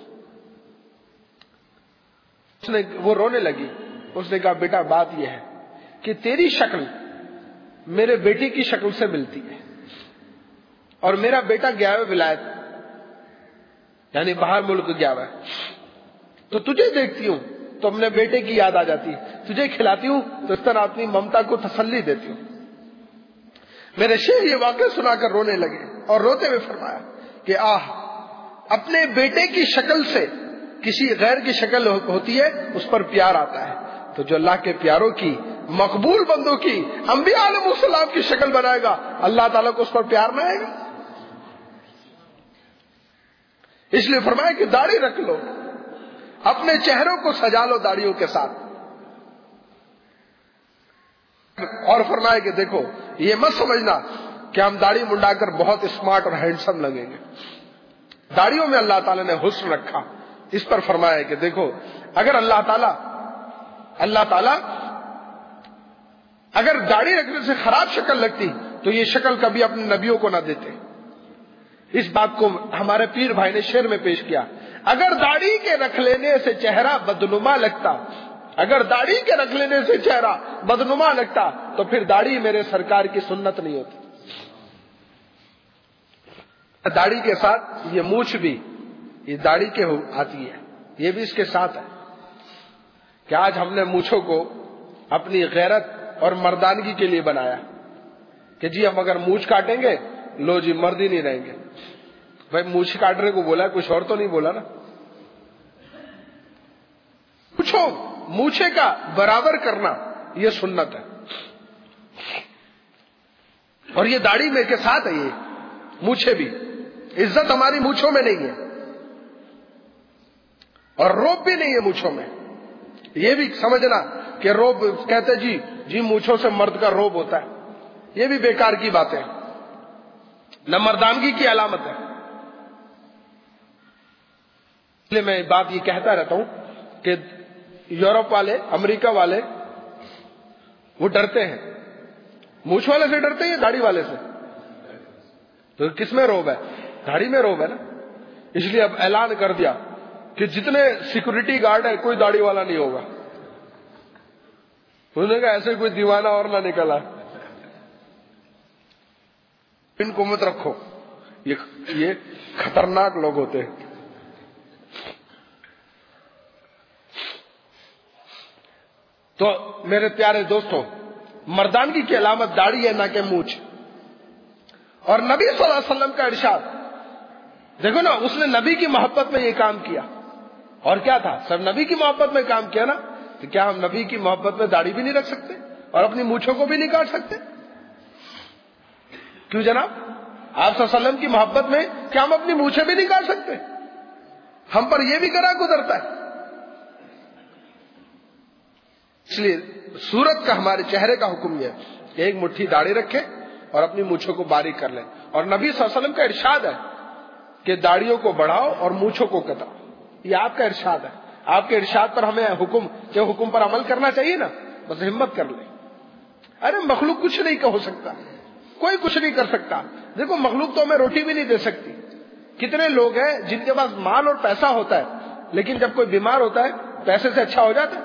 وہ رونے لگی. اس نے کہا بیٹا بات یہ ہے کہ تیری شکل میرے بیٹے کی شکل سے ملتی ہے، اور میرا بیٹا گیا ہے ولایت، یعنی باہر ملک گیا ہوا ہے. تو تجھے دیکھتی ہوں تو اپنے بیٹے کی یاد آ جاتی ہے، تجھے کھلاتی ہوں تو اس طرح اپنی ممتا کو تسلی دیتی ہوں. میرے شیخ یہ واقعہ سنا کر رونے لگے اور روتے ہوئے فرمایا کہ اپنے بیٹے کی شکل سے کسی غیر کی شکل ہوتی ہے، اس پر پیار آتا ہے. تو جو اللہ کے پیاروں کی، مقبول بندوں کی، انبیاء علیہ السلام کی شکل بنائے گا، اللہ تعالیٰ کو اس پر پیار نہ آئے گا. اس لیے فرمایا کہ داڑھی رکھ لو، اپنے چہروں کو سجا لو داڑھیوں کے ساتھ. اور فرمایا کہ دیکھو یہ مت سمجھنا کہ ہم داڑھی منڈا کر بہت اسمارٹ اور ہینڈسم لگیں گے. داڑھیوں میں اللہ تعالیٰ نے حسن رکھا. اس پر فرمایا کہ دیکھو اگر اللہ تعالیٰ اگر داڑھی رکھنے سے خراب شکل لگتی تو یہ شکل کبھی اپنے نبیوں کو نہ دیتے. اس بات کو ہمارے پیر بھائی نے شعر میں پیش کیا. اگر داڑھی کے رکھ لینے سے چہرہ بدنما لگتا، اگر داڑھی کے رکھ لینے سے چہرہ بدنما لگتا تو پھر داڑھی میرے سرکار کی سنت نہیں ہوتی. داڑھی کے ساتھ یہ مونچھ بھی، یہ داڑھی کے آتی ہے، یہ بھی اس کے ساتھ ہے کہ آج ہم نے مونچھوں کو اپنی غیرت اور مردانگی کے لیے بنایا کہ جی ہم اگر مونچھ کاٹیں گے لو جی مرد ہی نہیں رہیں گے. بھائی مونچھ کاٹنے کو بولا ہے، کچھ اور تو نہیں بولا نا. پوچھو مونچھے کا برابر کرنا یہ سنت ہے، اور یہ داڑھی میں کے ساتھ ہے. یہ مونچھے بھی، عزت ہماری مونچھوں میں نہیں ہے، اور روب بھی نہیں ہے مونچھوں میں. یہ بھی سمجھنا کہ روب کہتے جی مونچھوں سے مرد کا روب ہوتا ہے، یہ بھی بیکار کی بات ہے، نہ مردانگی کی علامت ہے. اس لیے میں بات یہ کہتا رہتا ہوں کہ یورپ والے، امریکہ والے وہ ڈرتے ہیں. مونچھ والے سے ڈرتے ہیں یا داڑھی والے سے؟ تو کس میں روب ہے؟ داڑھی میں روب ہے نا. اس لیے اب اعلان کر دیا کہ جتنے سیکورٹی گارڈ ہے کوئی داڑھی والا نہیں ہوگا. انہوں نے کہا ایسے کوئی دیوانہ اور نہ نکلا. ان کو مت رکھو، یہ خطرناک لوگ ہوتے ہیں. تو میرے پیارے دوستوں، مردانگی کی علامت داڑھی ہے نہ کہ مونچھ. اور نبی صلی اللہ علیہ وسلم کا ارشاد دیکھو نا، اس نے نبی کی محبت میں یہ کام کیا. اور کیا تھا؟ سب نبی کی محبت میں کام کیا نا. تو کیا ہم نبی کی محبت میں داڑھی بھی نہیں رکھ سکتے اور اپنی مونچھوں کو بھی نہیں کاٹ سکتے؟ کیوں جناب؟ آپ صلی اللہ علیہ وسلم کی محبت میں کیا ہم اپنی مونچھیں بھی نہیں کاٹ سکتے؟ ہم پر یہ بھی گرا گزرتا ہے. اس لیے صورت کا ہمارے چہرے کا حکم یہ ہے کہ ایک مٹھی داڑھی رکھے اور اپنی مونچھوں کو باریک کر لیں. اور نبی صلی اللہ علیہ وسلم کا ارشاد ہے کہ داڑھیوں کو بڑھاؤ اور مونچھوں کو کتراؤ. یہ آپ کا ارشاد ہے. آپ کے ارشاد پر ہمیں حکم پر عمل کرنا چاہیے نا. بس ہمت کر لیں. ارے مخلوق کچھ نہیں ہو سکتا، کوئی کچھ نہیں کر سکتا. دیکھو مخلوق تو ہمیں روٹی بھی نہیں دے سکتی. کتنے لوگ ہیں جن کے پاس مال اور پیسہ ہوتا ہے لیکن جب کوئی بیمار ہوتا ہے پیسے سے اچھا ہو جاتا ہے،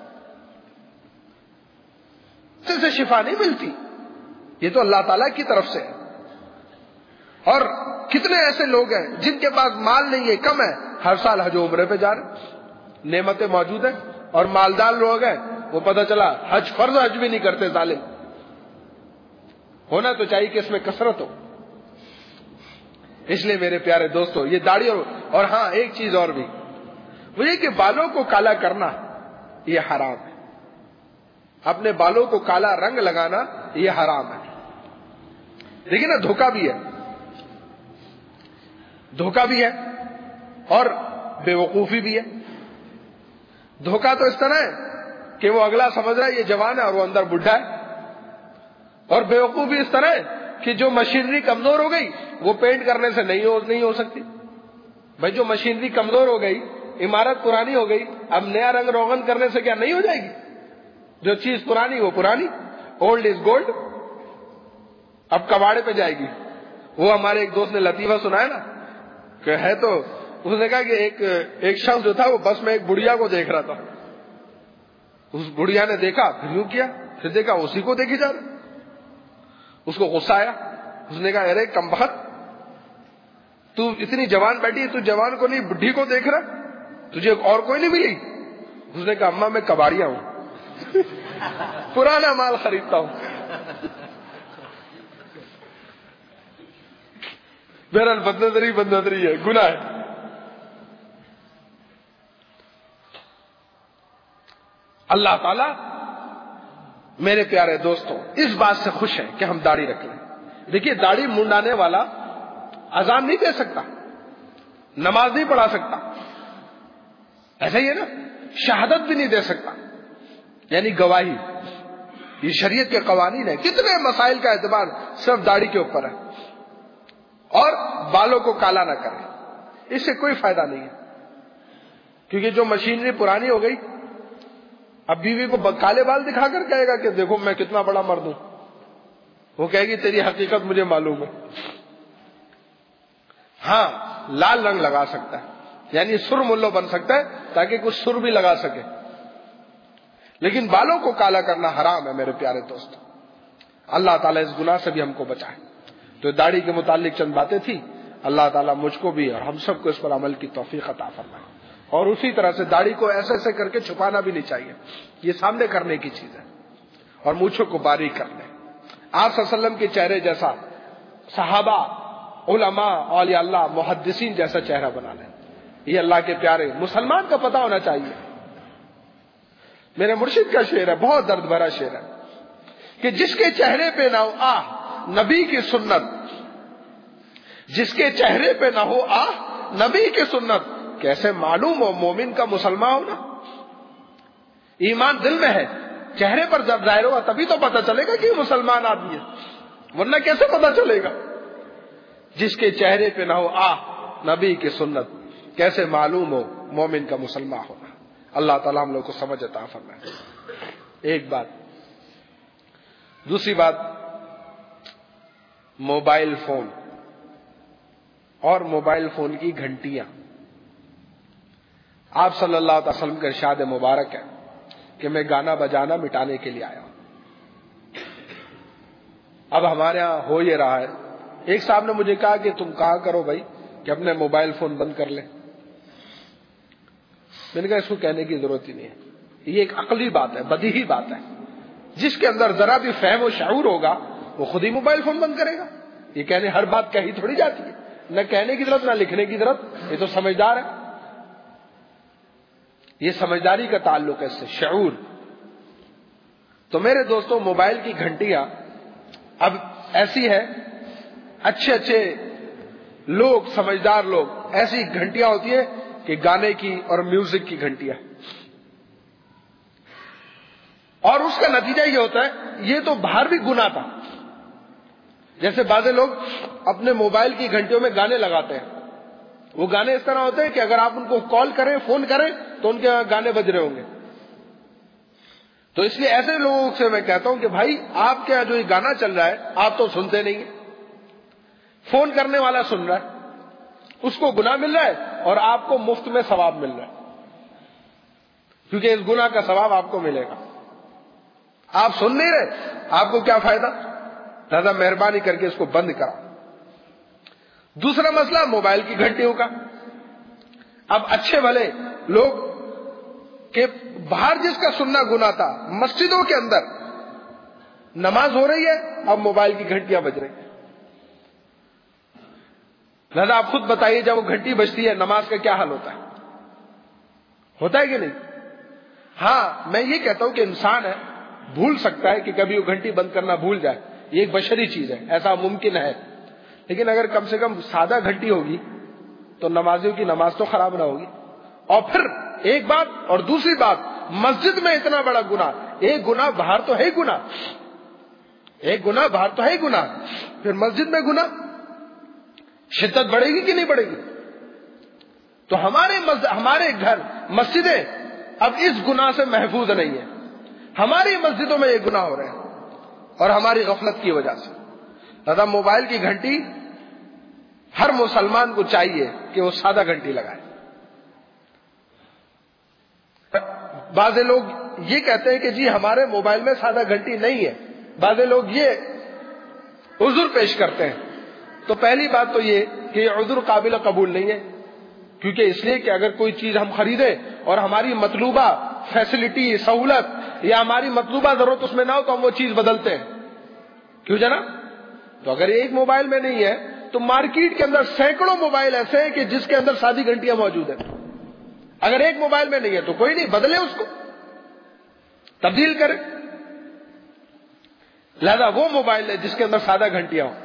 پیسے سے شفا نہیں ملتی. یہ تو اللہ تعالیٰ کی طرف سے ہے. اور کتنے ایسے لوگ ہیں جن کے پاس مال نہیں ہے، کم ہے، ہر سال حج و عمرے پہ جا رہے، نعمتیں موجود ہیں. اور مالدار لوگ ہیں وہ پتہ چلا حج فرض حج بھی نہیں کرتے. ظالم. ہونا تو چاہیے کہ اس میں کثرت ہو. اس لیے میرے پیارے دوستو، یہ داڑھی اور ہاں ایک چیز اور بھی، وہ یہ کہ بالوں کو کالا کرنا یہ حرام ہے. اپنے بالوں کو کالا رنگ لگانا یہ حرام ہے. دیکھیں نا، دھوکہ بھی ہے، دھوکہ بھی ہے اور بے وقوفی بھی ہے. دھوکہ تو اس طرح ہے کہ وہ اگلا سمجھ رہا ہے یہ جوان ہے اور وہ اندر بڈھا ہے. اور بے وقوفی اس طرح ہے کہ جو مشینری کمزور ہو گئی وہ پینٹ کرنے سے نہیں ہو سکتی. بھائی جو مشینری کمزور ہو گئی، عمارت پرانی ہو گئی، اب نیا رنگ روغن کرنے سے کیا نہیں ہو جائے گی؟ جو چیز پرانی وہ پرانی، اولڈ از گولڈ. اب کباڑے پہ جائے گی. وہ ہمارے ایک دوست نے لطیفہ سنایا نا کہ ہے تو اس نے کہا کہ ایک شخص جو تھا وہ بس میں ایک بڑھیا کو دیکھ رہا تھا. اس بڑھیا نے دیکھا، پھر یوں کیا، پھر دیکھا اسی کو دیکھی جا رہا. اس کو غصہ آیا. اس نے کہا ارے کمبخت، تو اتنی جوان بیٹھی، تو جوان کو نہیں بڈھی کو دیکھ رہا، تجھے اور کوئی نہیں ملی؟ اس نے کہا اماں میں کباڑیا ہوں، پرانا مال خریدتا ہوں. بہرحال بدنظری ہے، گناہ ہے. اللہ تعالی میرے پیارے دوستوں اس بات سے خوش ہے کہ ہم داڑھی رکھ لیں. دیکھیے داڑھی منڈانے والا اذان نہیں دے سکتا، نماز نہیں پڑھا سکتا، ایسا ہی ہے نا، شہادت بھی نہیں دے سکتا، یعنی گواہی. یہ شریعت کے قوانین ہے. کتنے مسائل کا اعتبار صرف داڑھی کے اوپر ہے. اور بالوں کو کالا نہ کرے، اس سے کوئی فائدہ نہیں ہے. کیونکہ جو مشینری پرانی ہو گئی، اب بیوی کو کالے بال دکھا کر کہے گا کہ دیکھو میں کتنا بڑا مرد ہوں. وہ کہے گی تیری حقیقت مجھے معلوم ہے. ہاں لال رنگ لگا سکتا ہے، یعنی سر ملو بن سکتا ہے تاکہ کچھ سر بھی لگا سکے، لیکن بالوں کو کالا کرنا حرام ہے میرے پیارے دوست. اللہ تعالیٰ اس گناہ سے بھی ہم کو بچائے. تو داڑھی کے متعلق چند باتیں تھی. اللہ تعالیٰ مجھ کو بھی اور ہم سب کو اس پر عمل کی توفیق عطا فرمائے. اور اسی طرح سے داڑھی کو ایسے کر کے چھپانا بھی نہیں چاہیے، یہ سامنے کرنے کی چیز ہے. اور مونچھوں کو باریک کر لیں. آپ صلی اللہ علیہ وسلم کے چہرے جیسا، صحابہ، علماء، اولیاء اللہ، محدثین جیسا چہرہ بنا لیں. یہ اللہ کے پیارے مسلمان کا پتہ ہونا چاہیے. میرے مرشد کا شعر ہے، بہت درد بھرا شعر ہے کہ جس کے چہرے پہ نہ ہو آہ نبی کی سنت، جس کے چہرے پہ نہ ہو آہ نبی کی سنت، کیسے معلوم ہو مومن کا مسلمان ہونا؟ ایمان دل میں ہے، چہرے پر جب ظاہر ہوگا تبھی تو پتہ چلے گا کہ یہ مسلمان آدمی ہے، ورنہ کیسے پتہ چلے گا؟ جس کے چہرے پہ نہ ہو آہ نبی کی سنت، کیسے معلوم ہو مومن کا مسلمان ہونا؟ اللہ تعالیٰ ہم لوگ کو سمجھ عطا فرمائے. ایک بات دوسری بات، موبائل فون اور موبائل فون کی گھنٹیاں. آپ صلی اللہ علیہ وسلم کا ارشاد مبارک ہے کہ میں گانا بجانا مٹانے کے لیے آیا ہوں. اب ہمارے ہاں ہو یہ رہا ہے. ایک صاحب نے مجھے کہا کہ تم کہا کرو بھائی کہ اپنے موبائل فون بند کر لیں. میں نے کہا اس کو کہنے کی ضرورت ہی نہیں ہے. یہ ایک عقلی بات ہے، بدیہی بات ہے. جس کے اندر ذرا بھی فہم و شعور ہوگا وہ خود ہی موبائل فون بند کرے گا. یہ کہنے ہر بات کہی تھوڑی جاتی ہے، نہ کہنے کی ضرورت نہ لکھنے کی ضرورت. یہ تو سمجھدار ہے. یہ سمجھداری کا تعلق ہے اس سے، شعور. تو میرے دوستوں، موبائل کی گھنٹیاں اب ایسی ہے، اچھے اچھے لوگ، سمجھدار لوگ، ایسی گھنٹیاں ہوتی ہیں کہ گانے کی اور میوزک کی گھنٹیاں. اور اس کا نتیجہ یہ ہوتا ہے، یہ تو باہر بھی گناہ تھا. جیسے بعض لوگ اپنے موبائل کی گھنٹیوں میں گانے لگاتے ہیں. وہ گانے اس طرح ہوتے ہیں کہ اگر آپ ان کو کال کریں، فون کریں تو ان کے گانے بج رہے ہوں گے. تو اس لیے ایسے لوگوں سے میں کہتا ہوں کہ بھائی آپ کے یہاں جو یہ گانا چل رہا ہے آپ تو سنتے نہیں ہیں. فون کرنے والا سن رہا ہے، اس کو گناہ مل رہا ہے اور آپ کو مفت میں ثواب مل رہا ہے، کیونکہ اس گناہ کا ثواب آپ کو ملے گا. آپ سن نہیں رہے، آپ کو کیا فائدہ؟ لہذا مہربانی کر کے اس کو بند کرا. دوسرا مسئلہ موبائل کی گھنٹیوں کا. اب اچھے بھلے لوگ کہ باہر جس کا سننا گناہ تھا، مسجدوں کے اندر نماز ہو رہی ہے، اب موبائل کی گھنٹیاں بج رہی ہیں. لہذا آپ خود بتائیے جب وہ گھنٹی بجتی ہے نماز کا کیا حال ہوتا ہے؟ ہوتا ہے کہ نہیں؟ ہاں، میں یہ کہتا ہوں کہ انسان ہے، بھول سکتا ہے کہ کبھی وہ گھنٹی بند کرنا بھول جائے. یہ ایک بشری چیز ہے، ایسا ممکن ہے. لیکن اگر کم سے کم سادہ گھنٹی ہوگی تو نمازیوں کی نماز تو خراب نہ ہوگی. اور پھر ایک بات اور دوسری بات، مسجد میں اتنا بڑا گناہ. ایک گناہ باہر تو ہے گناہ، ایک گناہ باہر تو ہے گناہ، پھر مسجد میں گناہ. شدت بڑھے گی کہ نہیں بڑھے گی؟ تو ہمارے گھر، مسجدیں اب اس گناہ سے محفوظ نہیں ہیں. ہماری مسجدوں میں یہ گناہ ہو رہے ہیں اور ہماری غفلت کی وجہ سے. لہذا موبائل کی گھنٹی ہر مسلمان کو چاہیے کہ وہ سادہ گھنٹی لگائے. بعض لوگ یہ کہتے ہیں کہ جی ہمارے موبائل میں سادہ گھنٹی نہیں ہے. بعض لوگ یہ عذر پیش کرتے ہیں. تو پہلی بات تو یہ کہ یہ عذر قابل قبول نہیں ہے، کیونکہ اس لیے کہ اگر کوئی چیز ہم خریدیں اور ہماری مطلوبہ فیسلٹی، سہولت یا ہماری مطلوبہ ضرورت اس میں نہ ہو تو ہم وہ چیز بدلتے ہیں. کیوں جناب؟ تو اگر ایک موبائل میں نہیں ہے تو مارکیٹ کے اندر سینکڑوں موبائل ایسے ہیں کہ جس کے اندر سادی گھنٹیاں موجود ہیں. اگر ایک موبائل میں نہیں ہے تو کوئی نہیں، بدلے اس کو، تبدیل کریں. لہذا وہ موبائل ہے جس کے اندر سادہ گھنٹیاں ہوں.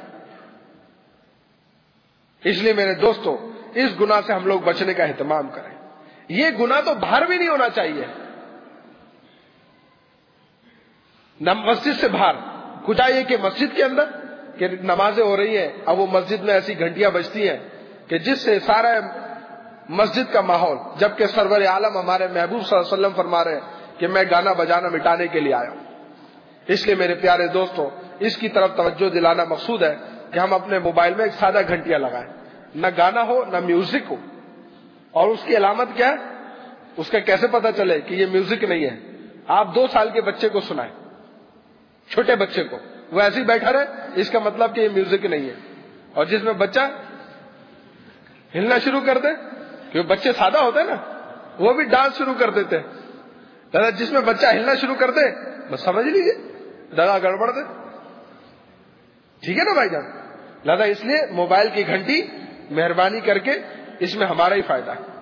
اس لیے میرے دوستوں، اس گناہ سے ہم لوگ بچنے کا اہتمام کریں. یہ گناہ تو باہر بھی نہیں ہونا چاہیے، نہ مسجد سے باہر. کچھ آئیے کہ مسجد کے اندر کہ نمازیں ہو رہی ہیں، اب وہ مسجد میں ایسی گھنٹیاں بجتی ہیں کہ جس سے سارا مسجد کا ماحول، جبکہ سرور عالم ہمارے محبوب صلی اللہ علیہ وسلم فرما رہے ہیں کہ میں گانا بجانا مٹانے کے لیے آیا ہوں. اس لیے میرے پیارے دوستوں، اس کی طرف توجہ دلانا مقصود ہے کہ ہم اپنے موبائل میں ایک سادہ گھنٹیاں لگائیں، نہ گانا ہو نہ میوزک ہو. اور اس کی علامت کیا ہے؟ اس کا کیسے پتا چلے کہ یہ میوزک نہیں ہے؟ آپ 2 سال کے بچے کو سنائیں، چھوٹے بچے کو، وہ ایسے ہی بیٹھا رہے، اس کا مطلب کہ یہ میوزک نہیں ہے. اور جس میں بچہ ہلنا شروع کر دے، کیونکہ بچے سادہ ہوتے ہیں نا، وہ بھی ڈانس شروع کر دیتے ہیں. دادا جس میں بچہ ہلنا شروع کر دے بس سمجھ لیجیے دادا گڑبڑ دے. ٹھیک ہے نا بھائی جان؟ لہذا اس لیے موبائل کی گھنٹی مہربانی کر کے، اس میں ہمارا ہی فائدہ ہے.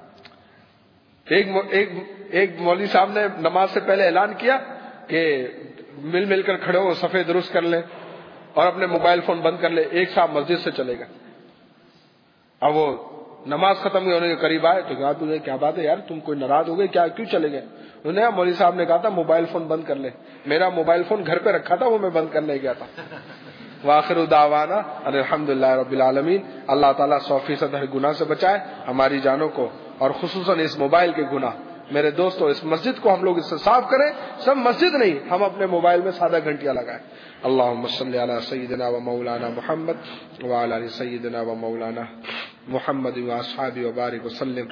ایک مولوی صاحب نے نماز سے پہلے اعلان کیا کہ مل کر کھڑے ہو، صفے درست کر لیں اور اپنے موبائل فون بند کر لیں. ایک صاحب مسجد سے چلے گئے. اب وہ نماز ختم ہونے کے قریب آئے تو کہا تجھے کیا بات ہے یار، تم کوئی ناراض ہو گئے کیا، کیوں چلے گئے؟ انہوں نے مولوی صاحب نے کہا تھا موبائل فون بند کر لے. میرا موبائل فون گھر پہ رکھا تھا، وہ میں بند کرنے گیا تھا. وآخر دعوانا الحمدللہ رب العالمین. اللہ تعالیٰ 100% ہر گناہ سے بچائے ہماری جانوں کو، اور خصوصاً اس موبائل کے گناہ. میرے دوستوں اس مسجد کو ہم لوگ اس سے صاف کریں، سب مسجد نہیں، ہم اپنے موبائل میں سادہ گھنٹیاں لگائیں۔ اللہم صلی علی سیدنا و مولانا محمد وعلی آل سیدنا و مولانا محمد واصحابہ وبارک وسلم۔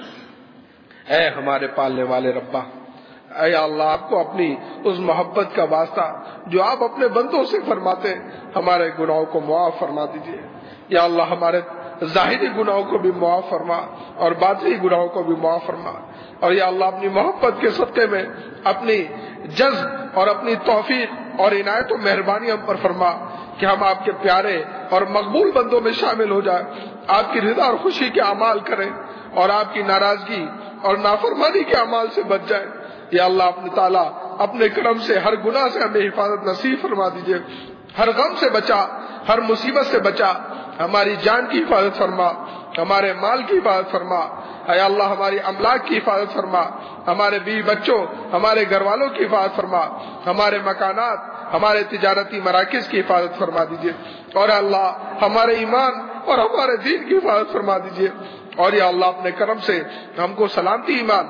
اے ہمارے پالنے والے ربا، اے اللہ آپ کو اپنی اس محبت کا واسطہ جو آپ اپنے بندوں سے فرماتے، ہمارے گناہوں کو معاف فرما دیجیے یا اللہ، ہمارے ظاہری گناہوں کو بھی معاف فرما اور باطنی گناہوں کو بھی معاف فرما، اور یا اللہ اپنی محبت کے صدقے میں اپنی جذب اور اپنی توفیق اور عنایت و مہربانی ہم پر فرما کہ ہم آپ کے پیارے اور مقبول بندوں میں شامل ہو جائیں، آپ کی رضا اور خوشی کے اعمال کریں اور آپ کی ناراضگی اور نافرمانی کے اعمال سے بچ جائیں۔ یا اللہ اپنے تعالیٰ اپنے کرم سے ہر گناہ سے ہمیں حفاظت نصیب فرما دیجیے، ہر غم سے بچا، ہر مصیبت سے بچا، ہماری جان کی حفاظت فرما، ہمارے مال کی حفاظت فرما، اے اللہ ہماری املاک کی حفاظت فرما، ہمارے بیوی بچوں، ہمارے گھر والوں کی حفاظت فرما، ہمارے مکانات، ہمارے تجارتی مراکز کی حفاظت فرما دیجیے، اور اللہ ہمارے ایمان اور ہمارے دین کی حفاظت فرما دیجیے، اور یا اللہ اپنے کرم سے ہم کو سلامتی ایمان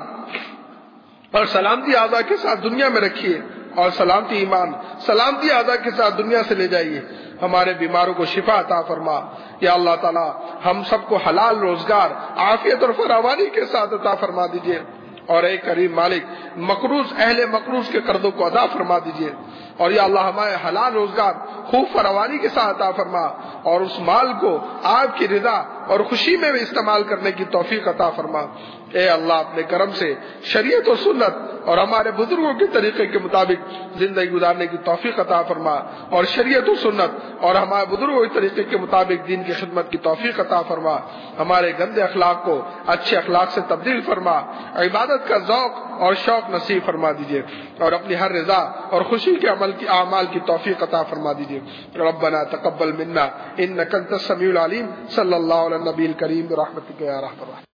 اور سلامتی اعضاء کے ساتھ دنیا میں رکھیے، اور سلامتی ایمان سلامتی اعضاء کے ساتھ دنیا سے لے جائیے، ہمارے بیماروں کو شفا عطا فرما یا اللہ تعالی، ہم سب کو حلال روزگار، عافیت اور فراوانی کے ساتھ عطا فرما دیجیے، اور اے کریم مالک مقروض اہل مقروض کے قرضوں کو ادا فرما دیجیے، اور یا اللہ ہمارے حلال روزگار خوب فراوانی کے ساتھ عطا فرما، اور اس مال کو آپ کی رضا اور خوشی میں بھی استعمال کرنے کی توفیق عطا فرما۔ اے اللہ اپنے کرم سے شریعت و سنت اور ہمارے بزرگوں کے طریقے کے مطابق زندگی گزارنے کی توفیق عطا فرما، اور شریعت و سنت اور ہمارے بزرگوں کے طریقے کے مطابق دین کی خدمت کی توفیق عطا فرما، ہمارے گندے اخلاق کو اچھے اخلاق سے تبدیل فرما، عبادت کا ذوق اور شوق نصیب فرما دیجیے، اور اپنی ہر رضا اور خوشی کے عمل کی اعمال کی توفیق عطا فرما دیجیے۔ ربنا تقبل منا انک انت السمیع العلیم۔ صلی اللہ علی النبی الکریم برحمتک یا ارحم الراحمین۔